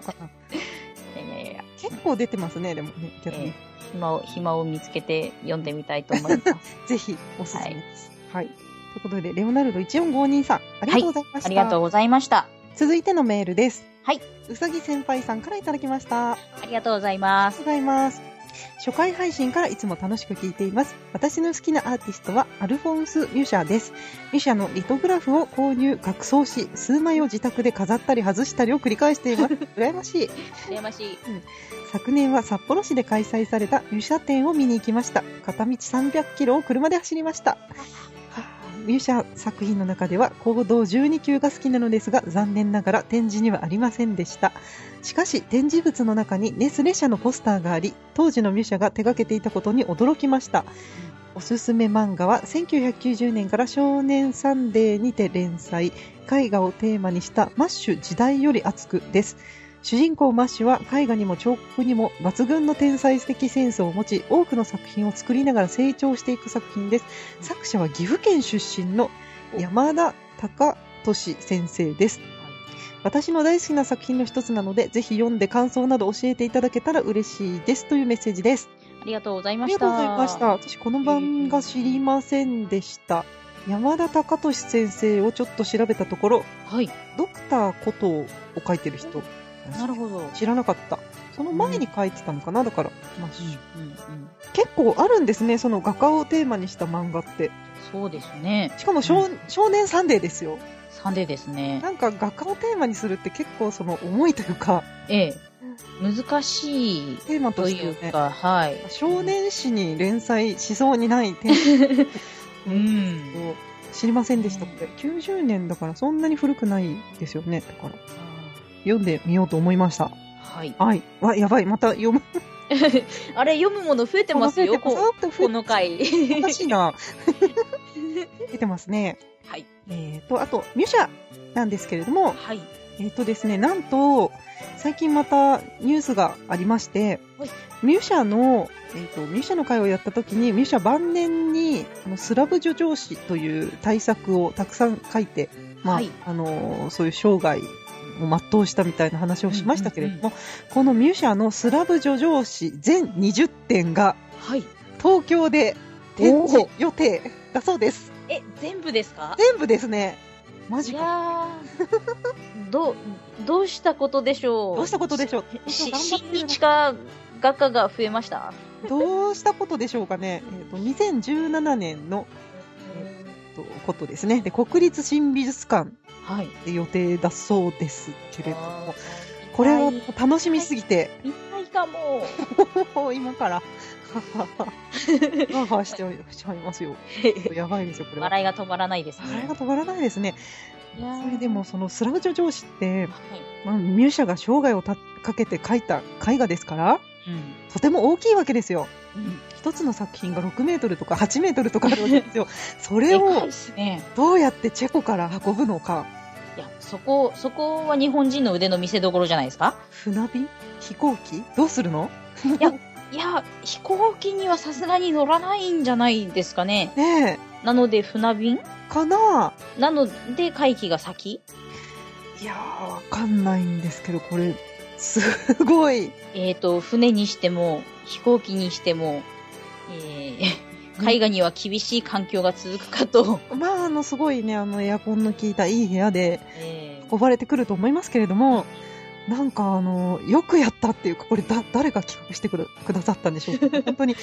Speaker 1: 結構出てますね、でもね、ギャラリー。
Speaker 2: 暇を見つけて読んでみたいと思います。
Speaker 1: ぜひおすすめです。はい。ということで、レオナルド1452さん、ありがとうございました。
Speaker 2: ありがとうございました。
Speaker 1: 続いてのメールです。
Speaker 2: はい。
Speaker 1: うさぎ先輩さんからいただきました。
Speaker 2: ありがとうございます。
Speaker 1: ありがとうございます。初回配信からいつも楽しく聞いています。私の好きなアーティストはアルフォンス・ミュシャです。ミュシャのリトグラフを購入、額装し、数枚を自宅で飾ったり外したりを繰り返しています。羨ましい。
Speaker 2: 羨ましい。
Speaker 1: 昨年は札幌市で開催されたミュシャ展を見に行きました。片道300キロを車で走りました。ミュシャ作品の中では行動12級が好きなのですが、残念ながら展示にはありませんでした。しかし展示物の中にネスレ社のポスターがあり、当時のミュシャが手掛けていたことに驚きました。おすすめ漫画は1990年から少年サンデーにて連載、絵画をテーマにしたマッシュ時代より熱くです。主人公マッシュは絵画にも彫刻にも抜群の天才的センスを持ち、多くの作品を作りながら成長していく作品です。作者は岐阜県出身の山田隆俊先生です。私の大好きな作品の一つなので、ぜひ読んで感想など教えていただけたら嬉しいですというメッセージです。
Speaker 2: ありがとうございました。
Speaker 1: ありがとうございました。私この漫画知りませんでした。山田隆俊先生をちょっと調べたところ、
Speaker 2: はい、
Speaker 1: ドクターコトーを書いてる人
Speaker 2: なるほど。
Speaker 1: 知らなかった。その前に書いてたのかな、だから。まあ結
Speaker 2: 構
Speaker 1: あるんですね、その画家をテーマにした漫画って。
Speaker 2: そうですね。
Speaker 1: しかも少年サンデーですよ。
Speaker 2: サンデーですね。
Speaker 1: なんか画家をテーマにするって結構その重いというか。
Speaker 2: 難しい
Speaker 1: テーマとして
Speaker 2: いうか、はい。
Speaker 1: 少年誌に連載しそうにないテーマ。知りませんでしたって。90年だからそんなに古くないですよね。だから。読んでみようと思いました。
Speaker 2: はい。
Speaker 1: はい。やばい、また読む。
Speaker 2: あれ、読むもの増えてますよ、この回。
Speaker 1: おかしいな。出てますね。
Speaker 2: はい。
Speaker 1: あと、ミュシャなんですけれども、
Speaker 2: はい。
Speaker 1: ですね、なんと、最近またニュースがありまして、はい、ミュシャの会をやった時に、ミュシャ晩年に、スラブ叙情詩という大作をたくさん書いて、まあ、はい、そういう生涯を全うしたみたいな話をしましたけれども、このミュシャのスラブ叙情詩全20点が、はい、東京で展示予定だそうです。
Speaker 2: 全部ですか？
Speaker 1: 全部ですね。マジか。
Speaker 2: いやどうしたことでしょう。
Speaker 1: どうしたことでしょう。
Speaker 2: 親日家画家が増えました。
Speaker 1: どうしたことでしょうかね。2017年の、ことですね。で、国立新美術館で予定だそうですけれども、これを楽しみすぎて。
Speaker 2: 見たいかも。
Speaker 1: 今から。しちゃいますよ。やばいですよ、これは。
Speaker 2: 笑いが止まらないですね。
Speaker 1: 笑いが止まらないですね。それでも、そのスラブ叙情詩って、ミュシャが生涯をかけて描いた絵画ですから、とても大きいわけですよ。一つの作品が6メートルとか8メートルとかあるわけですよ。それを、どうやってチェコから運ぶのか。
Speaker 2: いや、そこは日本人の腕の見せ所じゃないですか？
Speaker 1: 船便？飛行機？どうするの？
Speaker 2: いや、飛行機にはさすがに乗らないんじゃないですかね。
Speaker 1: ね
Speaker 2: え。なので船便？
Speaker 1: かな？
Speaker 2: なので会期が先？
Speaker 1: いやー、わかんないんですけど、これ、すごい。
Speaker 2: 船にしても、飛行機にしても、絵画には厳しい環境が続くかと。
Speaker 1: まあ、すごいね、エアコンの効いたいい部屋で、運ばれてくると思いますけれども、なんかよくやったっていうか、これ誰が企画してくださったんでしょうか。本当に、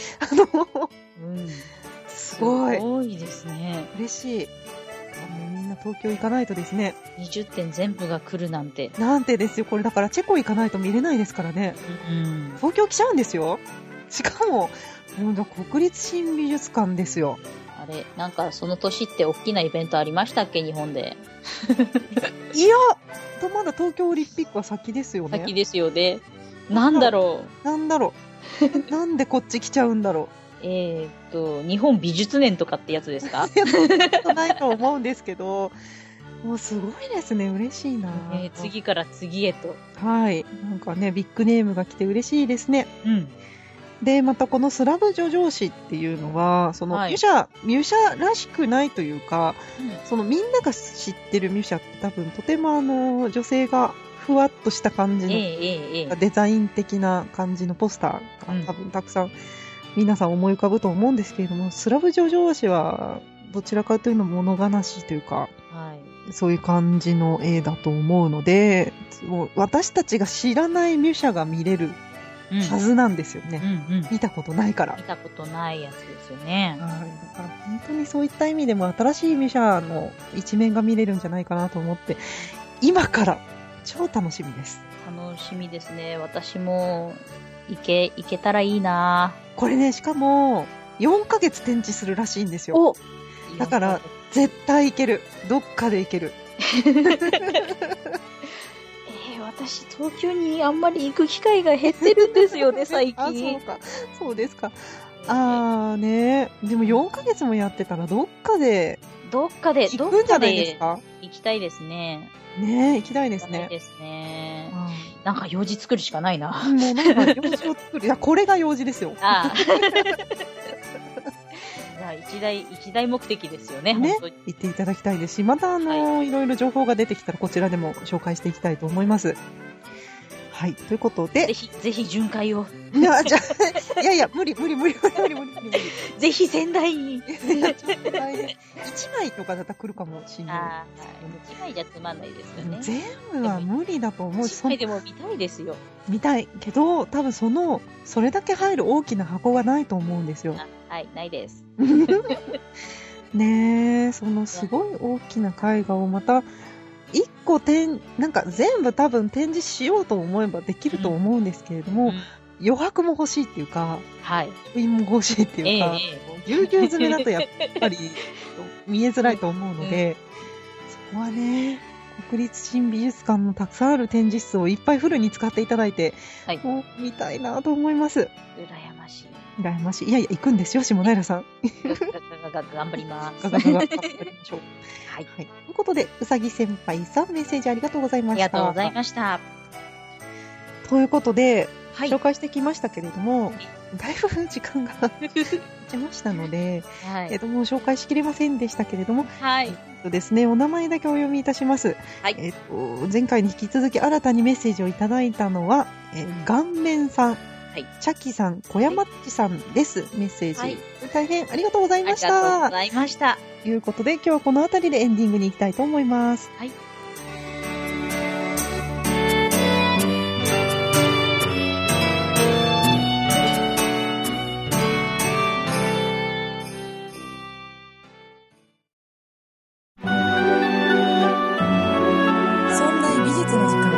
Speaker 1: すごい。
Speaker 2: すごいですね。
Speaker 1: 嬉しい。みんな東京行かないとですね。
Speaker 2: 20点全部が来るなんて。
Speaker 1: なんてですよ。これだからチェコ行かないと見れないですからね。東京来ちゃうんですよ。しかも、国立新美術館ですよ。
Speaker 2: あれ、なんかその年って大きなイベントありましたっけ、日本で。
Speaker 1: いや、まだ東京オリンピックは先ですよね。
Speaker 2: 先ですよね。なんだろ
Speaker 1: う。なんでこっち来ちゃうんだろう。
Speaker 2: 日本美術年とかってやつですか？
Speaker 1: ないと思うんですけど、もうすごいですね。嬉しいな。
Speaker 2: 次から次へと。
Speaker 1: はい。なんかね、ビッグネームが来て嬉しいですね。で、またこのスラブ叙情詩っていうのは、そのミュシャらしくないというか、そのみんなが知ってるミュシャって多分とても女性がふわっとした感じの、デザイン的な感じのポスターが多分たくさん皆さん思い浮かぶと思うんですけれども、スラブ叙情詩はどちらかというと物悲しいというか、そういう感じの絵だと思うので、私たちが知らないミュシャが見れるはずなんですよね。見たことないから。
Speaker 2: 見たことないやつですよね。
Speaker 1: だから本当にそういった意味でも新しいミュシャの一面が見れるんじゃないかなと思って、今から超楽しみです。
Speaker 2: 楽しみですね。私も行けたらいいな。
Speaker 1: これね、しかも4ヶ月展示するらしいんですよ。だから絶対行ける。どっかで行ける。
Speaker 2: 私、東京にあんまり行く機会が減ってるんですよね、最近。
Speaker 1: そうですか。ね。でも4ヶ月もやってたらどっかで行くんじゃないですか？
Speaker 2: 行きたいですね。
Speaker 1: ねえ、行きたいですね。
Speaker 2: 行きたいですね。なんか用事作るしかないな。
Speaker 1: もうなんか用事を作る。いや、これが用事ですよ。
Speaker 2: 一大目的ですよね。
Speaker 1: ね。行っていただきたいですし、またいろいろ情報が出てきたらこちらでも紹介していきたいと思います。 はい。ということで。
Speaker 2: ぜひ巡回を。
Speaker 1: いや、いや、無理。
Speaker 2: ぜひ仙台に。
Speaker 1: ちょっと大変。1枚とかだったら来るかもしれない。
Speaker 2: 1枚じゃつまんないですよね。
Speaker 1: 全部は無理だと思う。
Speaker 2: 1枚でも見たいですよ。
Speaker 1: 見たい。けど、多分それだけ入る大きな箱がないと思うんですよ。
Speaker 2: はい、ないです。
Speaker 1: ねえ、そのすごい大きな絵画をまた、一個なんか全部多分展示しようと思えばできると思うんですけれども、余白も欲しいっていうか、
Speaker 2: はい。
Speaker 1: 封印も欲しいっていうか、ぎゅうぎゅう詰めだとやっぱり見えづらいと思うので、そこはね、国立新美術館のたくさんある展示室をいっぱいフルに使っていただいて、もう見たいなと思います。
Speaker 2: 羨ましい。
Speaker 1: 羨ましい。いやいや、行くんですよ、下平さん。
Speaker 2: 頑張ります。
Speaker 1: 頑張りましょう。はい。ということで、うさぎ先輩さん、メッセージありがとうございました。
Speaker 2: ありがとうございました。
Speaker 1: ということで、紹介してきましたけれども、だいぶ時間が来ましたので、もう紹介しきれませんでしたけれども、ですね、お名前だけお読みいたします。前回に引き続き新たにメッセージをいただいたのは、顔面さん。チャキさん、小山っちさんです。メッセージ。大変ありがとうございました。
Speaker 2: ありがとうございました。
Speaker 1: ということで、今日はこの辺りでエンディングに行きたいと思います。はい。そんな美術の時間。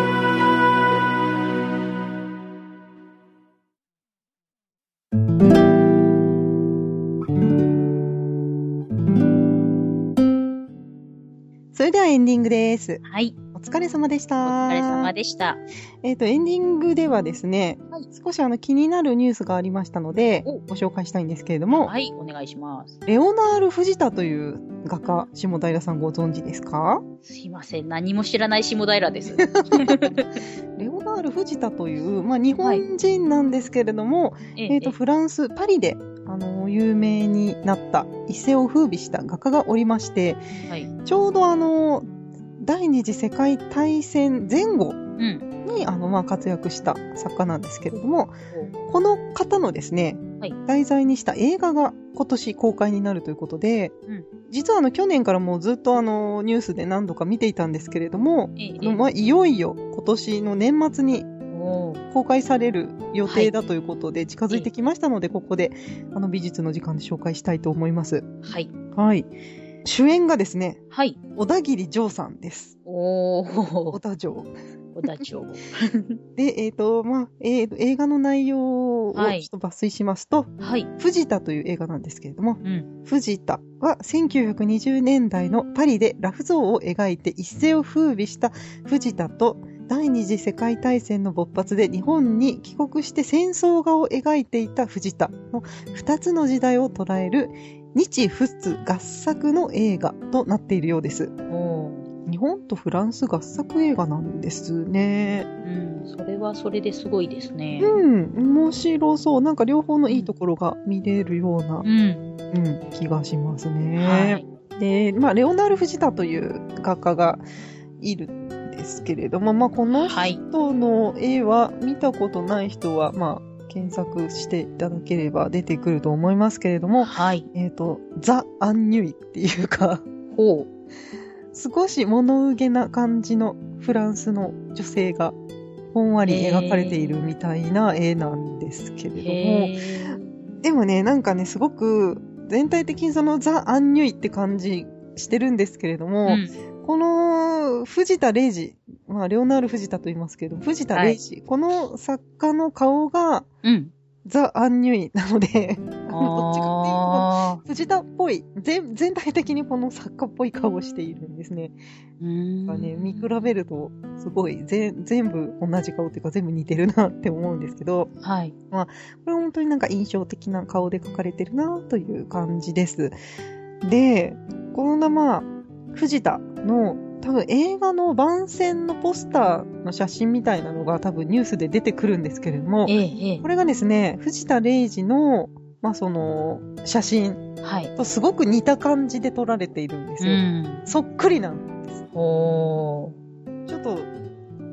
Speaker 1: それではエンディングです。
Speaker 2: はい。
Speaker 1: お疲れ様でした。
Speaker 2: お疲れ様でした。
Speaker 1: エンディングではですね、少し気になるニュースがありましたので、ご紹介したいんですけれども、
Speaker 2: はい、お願いします。
Speaker 1: レオナール・フジタという画家、下平さんご存知ですか？
Speaker 2: すいません、何も知らない下平です。
Speaker 1: レオナール・フジタという、日本人なんですけれども、フランス、パリで、有名になった一世を風靡した画家がおりまして、ちょうど第二次世界大戦前後に、活躍した作家なんですけれども、この方のですね、題材にした映画が今年公開になるということで、実は去年からもうずっとニュースで何度か見ていたんですけれども、いよいよ今年の年末に公開される予定だということで近づいてきましたので、ここで美術の時間で紹介したいと思います。はい。はい。主演がですね、小田切丈さんです。小田丈。
Speaker 2: 小田丈。
Speaker 1: で、映画の内容をちょっと抜粋しますと、藤田という映画なんですけれども、藤田は1920年代のパリでラフ像を描いて一世を風靡した藤田と、第二次世界大戦の勃発で日本に帰国して戦争画を描いていた藤田の2つの時代を捉える日仏合作の映画となっているようです。日本とフランス合作映画なんですね。
Speaker 2: それはそれですごいですね。
Speaker 1: 面白そう。なんか両方のいいところが見れるような、気がしますね。で、レオナール・フジタという画家がいるんですけれども、この人の絵は見たことない人は、検索していただければ出てくると思いますけれども、ザ・アンニュイっていうか、少し物憂げな感じのフランスの女性がほんわり描かれているみたいな絵なんですけれども、でもね、なんかね、すごく全体的にそのザ・アンニュイって感じしてるんですけれども、この藤田玲二、レオナール・藤田と言いますけど、藤田玲二、この作家の顔が、ザ・アンニュイなので、どっちかっていうと、藤田っぽい、全体的にこの作家っぽい顔をしているんですね。見比べると、すごい、全部同じ顔というか全部似てるなって思うんですけど、これは本当になんか印象的な顔で描かれてるなという感じです。で、この藤田の多分映画の番宣のポスターの写真みたいなのが多分ニュースで出てくるんですけれども、これがですね、藤田玲二の、その写真とすごく似た感じで撮られているんですよ。そっくりなんです。ちょっと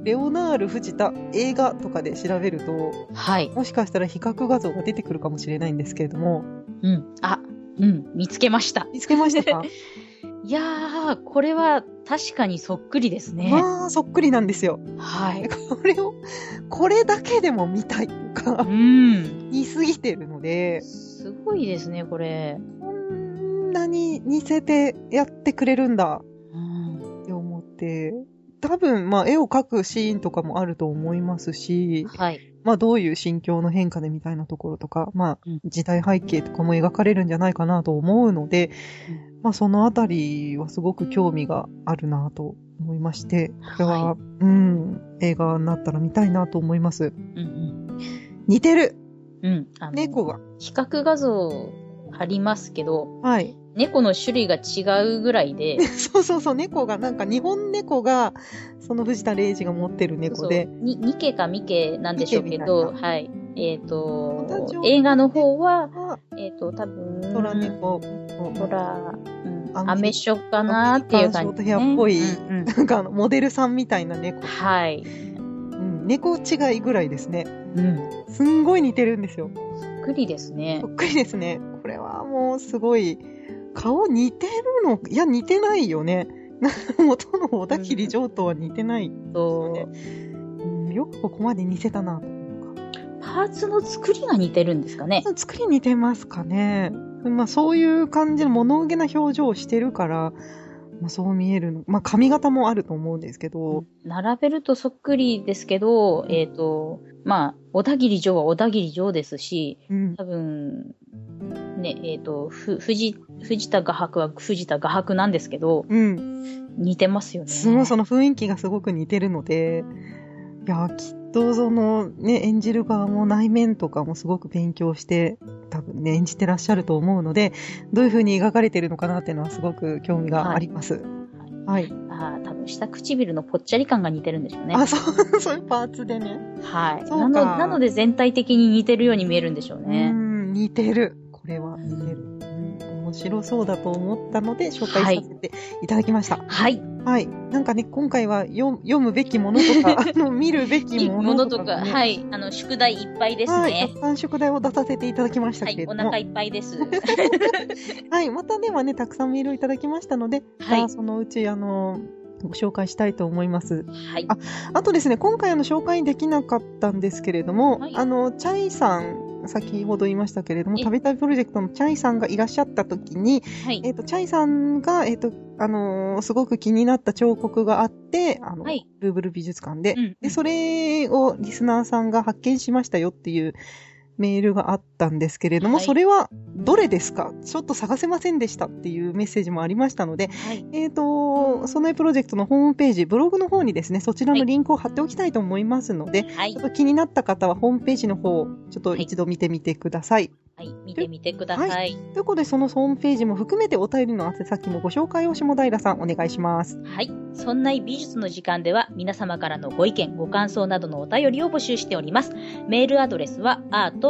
Speaker 1: レオナール藤田映画とかで調べると、
Speaker 2: はい。
Speaker 1: もしかしたら比較画像が出てくるかもしれないんですけれども。
Speaker 2: 見つけました。
Speaker 1: 見つけましたか？
Speaker 2: いやー、これは確かにそっくりですね。
Speaker 1: まあ、そっくりなんですよ。
Speaker 2: はい。
Speaker 1: これだけでも見たいとか、言い過ぎてるので。
Speaker 2: すごいですね、これ。
Speaker 1: こんなに似せてやってくれるんだ。って思って。多分、まあ、絵を描くシーンとかもあると思いますし、
Speaker 2: はい。
Speaker 1: まあ、どういう心境の変化でみたいなところとか、まあ、時代背景とかも描かれるんじゃないかなと思うので、まあ、そのあたりはすごく興味があるなと思いまして、これは、映画になったら見たいなと思います。似てる。猫が。
Speaker 2: 比較画像ありますけど、
Speaker 1: はい。
Speaker 2: 猫の種類が違うぐらいで。
Speaker 1: そう、猫が、なんか日本猫が、その藤田レイジが持ってる猫で。
Speaker 2: ニケかミケなんでしょうけど、はい。映画の方は、多分、
Speaker 1: トラ猫。
Speaker 2: アメショかなっていう感じ、ね。
Speaker 1: ショートヘアっぽい、なんかモデルさんみたいな猫。
Speaker 2: はい。
Speaker 1: 猫違いぐらいですね。すんごい似てるんですよ。
Speaker 2: そっくりですね。
Speaker 1: そっくりですね。これはもうすごい、顔似てるの？いや、似てないよね。元の小田切城とは似てないですよね。よくここまで似せたなと思うか。
Speaker 2: パーツの作りが似てるんですかね。
Speaker 1: 作り似てますかね。まあそういう感じの物憂げな表情をしてるから、まあそう見えるの。まあ髪型もあると思うんですけど。
Speaker 2: 並べるとそっくりですけど、まあ、小田切城は小田切城ですし、多分、ね、藤田画伯は藤田画伯なんですけど、似てますよね。
Speaker 1: すごい、その雰囲気がすごく似てるので、いや、きっとそのね、演じる側も内面とかもすごく勉強して、多分ね、演じてらっしゃると思うので、どういう風に描かれてるのかなっていうのはすごく興味があります。はい。
Speaker 2: 多分下唇のぽっちゃり感が似てるんでしょうね。
Speaker 1: そういうパーツでね。
Speaker 2: はい。なので全体的に似てるように見えるんでしょうね。
Speaker 1: 似てる。これは似てる。面白そうだと思ったので紹介させていただきました。
Speaker 2: はい。
Speaker 1: はい。なんかね、今回は読むべきものとか、見るべきものとか、ね。
Speaker 2: はい。宿題いっぱいですね。
Speaker 1: はい。たくさん宿題を出させていただきましたけれども。
Speaker 2: はい。お腹いっぱいです。
Speaker 1: はい。またではね、たくさんメールをいただきましたので、はい。そのうち、ご紹介したいと思います。
Speaker 2: はい。
Speaker 1: あとですね、今回紹介できなかったんですけれども、はい、チャイさん、先ほど言いましたけれども、食べたいプロジェクトのチャイさんがいらっしゃった時に、はい、チャイさんが、すごく気になった彫刻があって、はい、ルーブル美術館で、で、それをリスナーさんが発見しましたよっていうメールがあったんですけれども、はい、それはどれですか？ちょっと探せませんでしたっていうメッセージもありましたので、はい、そのプロジェクトのホームページ、ブログの方にですね、そちらのリンクを貼っておきたいと思いますので、はい、ちょっと気になった方はホームページの方、ちょっと一度見てみてください。
Speaker 2: はい、見てみてください。はい、
Speaker 1: ということで、そのホームページも含めてお便りの宛先のご紹介を下平さんお願いします。
Speaker 2: はい。そんな美術の時間では皆様からのご意見、ご感想などのお便りを募集しております。メールアドレスは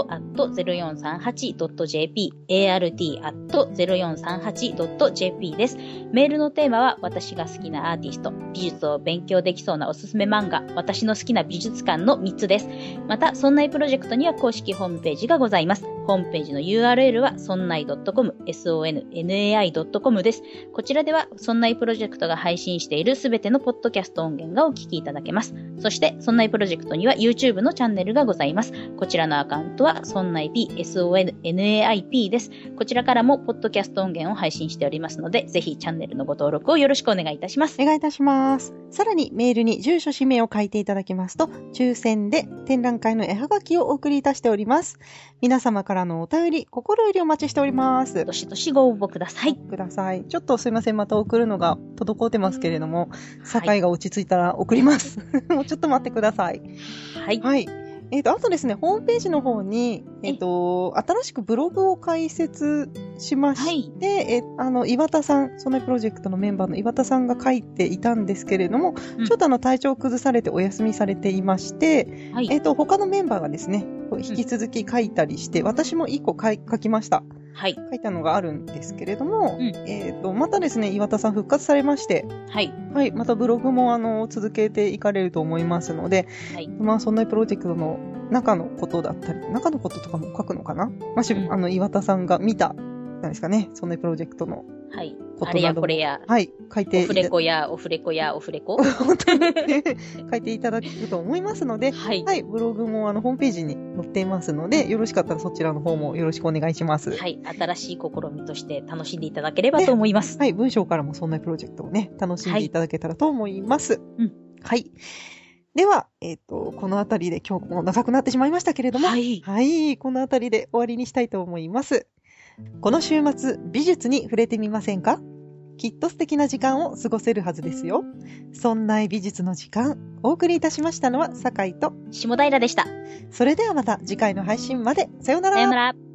Speaker 2: art@0438.jp、art@0438.jp です。メールのテーマは私が好きなアーティスト、美術を勉強できそうなおすすめ漫画、私の好きな美術館の3つです。また、そんないプロジェクトには公式ホームページがございます。ホームページの URL は sonnai.com、sonnai.com です。こちらでは、そんないプロジェクトが配信しているすべてのポッドキャスト音源がお聞きいただけます。そして、そんないプロジェクトには YouTube のチャンネルがございます。こちらのアカウントは sonnaip、sonnaip です。こちらからもポッドキャスト音源を配信しておりますので、ぜひチャンネルのご登録をよろしくお願いいたします。
Speaker 1: お願いいたします。さらにメールに住所氏名を書いていただきますと、抽選で展覧会の絵はがきをお送りいたしております。皆様からのお便り、心よりお待ちしております。
Speaker 2: どしどしご応募ください。
Speaker 1: ください。ちょっとすいません、また送るのが滞ってますけれども、境が落ち着いたら送ります。もうちょっと待ってください。
Speaker 2: はい。
Speaker 1: はい。あとですね、ホームページの方に、新しくブログを開設しまして、はい、岩田さん、そのプロジェクトのメンバーの岩田さんが書いていたんですけれども、ちょっと体調を崩されてお休みされていまして、はい、他のメンバーがですね、引き続き書いたりして、私も1個書きました。
Speaker 2: はい。
Speaker 1: 書いたのがあるんですけれども、またですね、岩田さん復活されまして、
Speaker 2: はい。
Speaker 1: はい。またブログも続けていかれると思いますので、はい。まあ、そんなプロジェクトの中のことだったり、中のこととかも書くのかな、まあ、岩田さんが見た、なんですかね、そんなプロジェクトの。
Speaker 2: はい。あれやこれや。
Speaker 1: はい。書いて。
Speaker 2: オフレコや、オフレコや、オフレコ。
Speaker 1: 本当に書いていただくと思いますので、はい。はい。ブログもホームページに載っていますので、よろしかったらそちらの方もよろしくお願いします。
Speaker 2: はい。新しい試みとして楽しんでいただければと思います。
Speaker 1: はい。文章からもそんなプロジェクトをね、楽しんでいただけたらと思います。はい。うん。はい。では、このあたりで今日も長くなってしまいましたけれども、はい。はい。このあたりで終わりにしたいと思います。この週末、美術に触れてみませんか？きっと素敵な時間を過ごせるはずですよ。そんな美術の時間、お送りいたしましたのは、酒井と
Speaker 2: 下平でした。
Speaker 1: それではまた次回の配信まで。さようなら。
Speaker 2: さようなら。